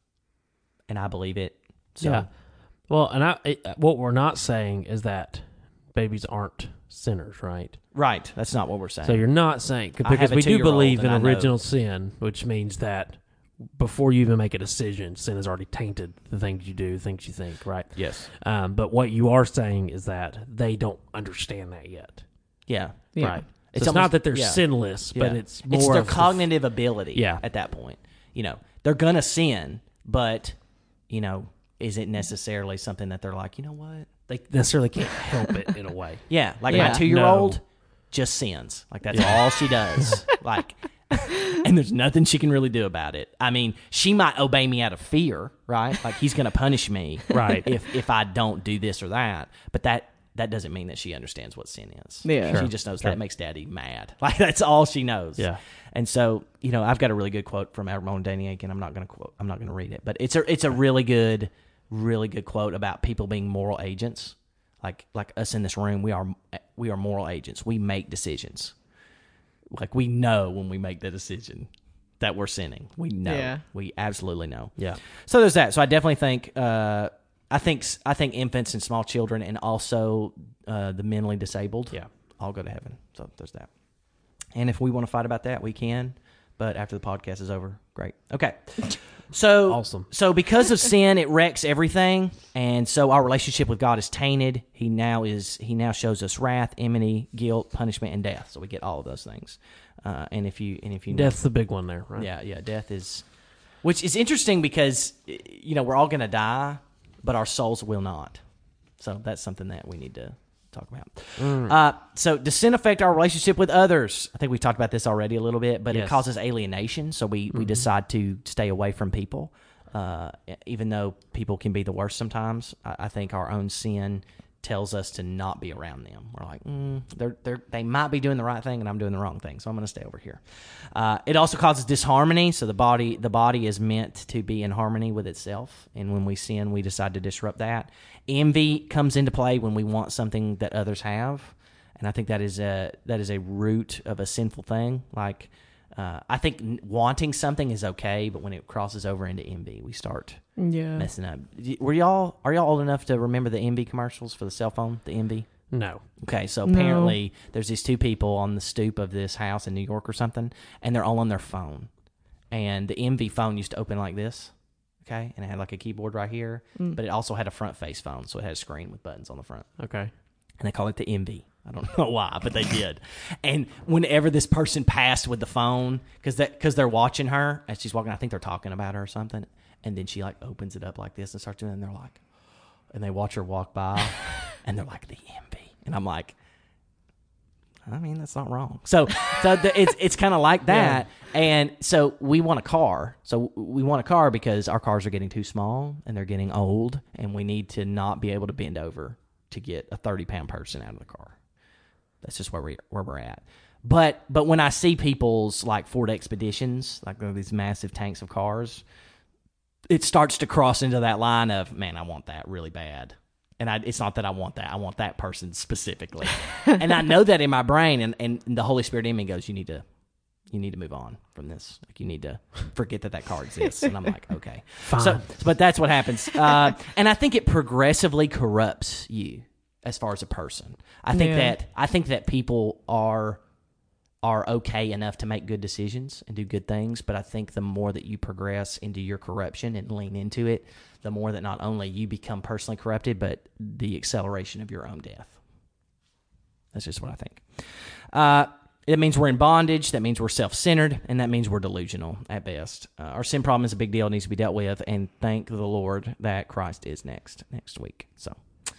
and I believe it. So, Yeah. Well, and I it, what we're not saying is that babies aren't sinners, right? Right. That's not what we're saying. So you're not saying I have because a we do two-year-old believe in and I know- original sin, which means that before you even make a decision, sin has already tainted the things you do, the things you think, right? Yes. Um, but what you are saying is that they don't understand that yet, Yeah. Yeah. right? So It's it's, almost- not that they're yeah. sinless, but Yeah. it's more it's their of the- cognitive ability. Yeah. At that point, you know, they're gonna sin, but you know, is it necessarily something that they're like, you know what? they necessarily can't help it in a way. Yeah, like Yeah. my two-year-old No. just sins. Like that's all she does. Like, and there's nothing she can really do about it. I mean, she might obey me out of fear, right? Like he's gonna punish me, Right. If if I don't do this or that. But that that doesn't mean that she understands what sin is. Yeah. she Sure. just knows Sure. that makes Daddy mad. Like that's all she knows. Yeah. And so, you know, I've got a really good quote from Ramon Danny Aiken. I'm not going to quote. I'm not going to read it, but it's a it's a really good, really good quote about people being moral agents. Like like us in this room, we are we are moral agents. We make decisions. Like we know when we make the decision that we're sinning. We know. Yeah. We absolutely know. Yeah. So there's that. So I definitely think uh, I think I think infants and small children and also uh, the mentally disabled. Yeah. all go to heaven. So there's that. And if we want to fight about that, we can. But after the podcast is over, great. Okay. So Awesome. So because of sin, it wrecks everything, and so our relationship with God is tainted. He now is. He now shows us wrath, enmity, guilt, punishment, and death. So we get all of those things. Uh, and if you and if you know, Death's the big one there, right? yeah, yeah, death is, which is interesting because you know we're all going to die, but our souls will not. So that's something that we need to talk about. Mm. Uh, so does sin affect our relationship with others? I think we've talked about this already a little bit, but Yes. it causes alienation. So we, we decide to stay away from people, uh, even though people can be the worst sometimes. I, I think our own sin tells us to not be around them. We're like, mm, they're, they're, they might be doing the right thing and I'm doing the wrong thing, so I'm going to stay over here. Uh, it also causes disharmony. So the body, the body is meant to be in harmony with itself. And when we sin, we decide to disrupt that. Envy comes into play when we want something that others have. And I think that is a, that is a root of a sinful thing. Like, uh, I think n- wanting something is okay, but when it crosses over into envy, we start Yeah. messing up. Y- Were y'all are y'all old enough to remember the Envy commercials for the cell phone? The Envy. No. Okay, so No. apparently there's these two people on the stoop of this house in New York or something, and they're all on their phone. And the Envy phone used to open like this, okay, and it had like a keyboard right here, but it also had a front face phone, so it had a screen with buttons on the front. Okay. And they call it the Envy. I don't know why, but they did. And whenever this person passed with the phone, because that because they're watching her as she's walking, I think they're talking about her or something. And then she like opens it up like this and starts doing it, and they're like, and they watch her walk by, and they're like, the envy. And I'm like, I mean, that's not wrong. So, so the, it's it's kind of like that. Yeah. And so we want a car. So we want a car because our cars are getting too small and they're getting old, and we need to not be able to bend over to get a thirty pound person out of the car. That's just where we where we're at. But but when I see people's like Ford Expeditions, like these massive tanks of cars, it starts to cross into that line of, man, I want that really bad. And I, it's not that I want that. I want that person specifically. And I know that in my brain, and, and the Holy Spirit in me goes, you need to you need to move on from this. Like, you need to forget that that car exists. And I'm like, okay. Fine. So, but that's what happens. Uh, and I think it progressively corrupts you as far as a person. I think Yeah. that I think that people are are okay enough to make good decisions and do good things, but I think the more that you progress into your corruption and lean into it, the more that not only you become personally corrupted, but the acceleration of your own death. That's just what I think. Uh, it means we're in bondage. That means we're self-centered, and that means we're delusional at best. Uh, our sin problem is a big deal. It needs to be dealt with, and thank the Lord that Christ is next next week. So,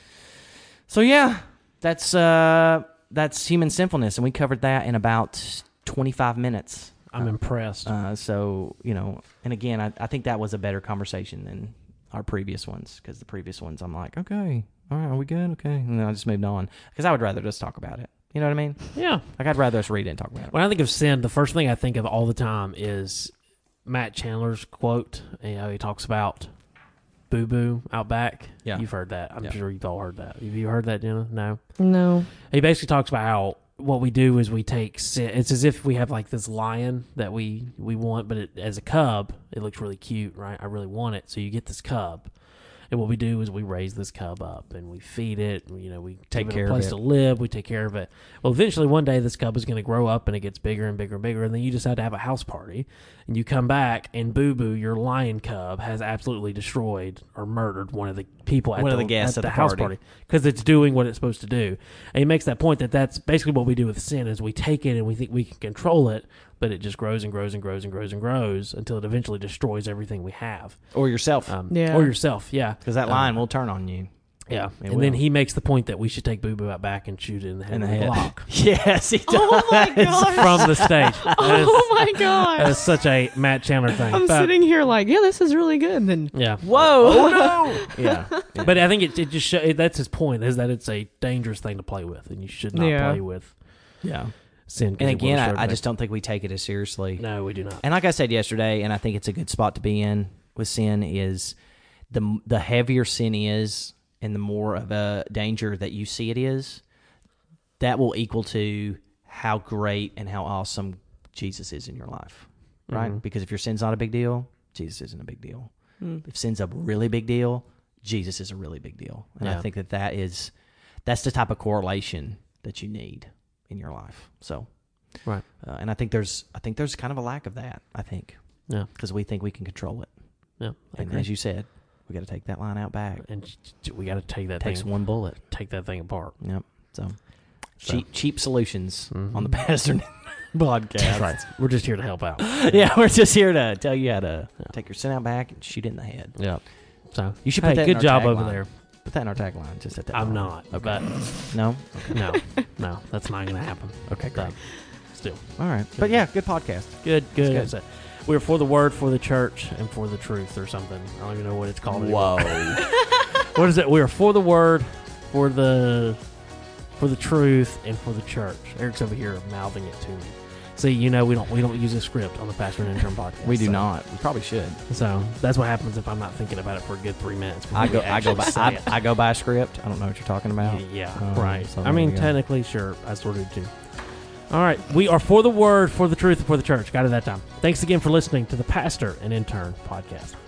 so yeah, that's uh, that's human sinfulness, and we covered that in about twenty-five minutes. I'm uh, impressed. Uh, so, you know, and again, I, I think that was a better conversation than our previous ones, because the previous ones, I'm like, okay, all right, are we good? Okay. And then I just moved on, because I would rather just talk about it. You know what I mean? Yeah. Like, I'd rather us read it and talk about it. When I think of sin, the first thing I think of all the time is Matt Chandler's quote. You know, he talks about boo boo out back. Yeah. You've heard that. I'm Yeah. sure you've all heard that. Have you heard that, Jenna? No. No. He basically talks about how what we do is we take sin. It's as if we have like this lion that we, we want, but it, as a cub, it looks really cute, right? I really want it. So you get this cub. And what we do is we raise this cub up and we feed it. You know, we Take give it care a of place it. to live. We take care of it. Well, eventually one day this cub is going to grow up and it gets bigger and bigger and bigger. And then you decide to have a house party. And you come back and Boo Boo, your lion cub, has absolutely destroyed or murdered one of the people at One the, of the guests at at the, the house party. party. Because it's doing what it's supposed to do. And he makes that point that that's basically what we do with sin is we take it and we think we can control it. But it just grows and grows and grows and grows and grows until it eventually destroys everything we have. Or yourself. Um, Yeah. Or yourself, yeah. Because that Um, line will turn on you. yeah, It and will. then he makes the point that we should take Boo Boo out back and shoot it in the head In the with a head. Glock Yes, he does. Oh my gosh. from the stage. That is, Oh my that gosh. is such a Matt Chandler thing. I'm But- sitting here like, yeah, this is really good. And then Yeah, Whoa. Oh, no. Yeah. yeah. but I think it, it just show, it, that's his point is that it's a dangerous thing to play with, and you should not Yeah. play with yeah. sin. 'cause And it will again, destroy I, I everything. just don't think we take it as seriously. no, we do not. And like I said yesterday, and I think it's a good spot to be in with sin, is the the heavier sin is and the more of a danger that you see it is, that will equal to how great and how awesome Jesus is in your life, right? Mhm. Because if your sin's not a big deal, Jesus isn't a big deal. Mm. If sin's a really big deal, Jesus is a really big deal. And Yeah. I think that that is, that's the type of correlation that you need in your life. So, Right. uh, and I think there's, I think there's kind of a lack of that. I think Yeah, because we think we can control it, yeah. I and agree. as you said, we got to take that line out back. and we got to take that It takes thing, one bullet. take that thing apart. Yep. So, So. cheap, cheap solutions Mhm. on the Pastor podcast. That's right. We're just here to help out. Yeah, we're just here to tell you how to Yeah. take your sin out back and shoot it in the head. Yeah. So You should hey, put that in good our job over tagline. there. Put that in our tagline. Just at that. I'm moment. not. Okay. But No. no, no, that's not going to happen. Okay. Great. But still, All right. But yeah, good podcast. good, good. good. That's it. We're for the word, for the church, and for the truth, or something. I don't even know what it's called. anymore. What is it? We are for the word, for the for the truth, and for the church. Eric's over here mouthing it to me. See, you know, we don't we don't use a script on the Pastor and Intern podcast. We do so, not. We probably should. So that's what happens if I'm not thinking about it for a good three minutes. before I we go. I go actually by. say I, it. I go by a script. I don't know what you're talking about. Yeah, Um, right. so I there mean, we go. technically, sure, I sort of do. All right, we are for the word, for the truth, and for the church. Got it that time. Thanks again for listening to the Pastor and Intern podcast.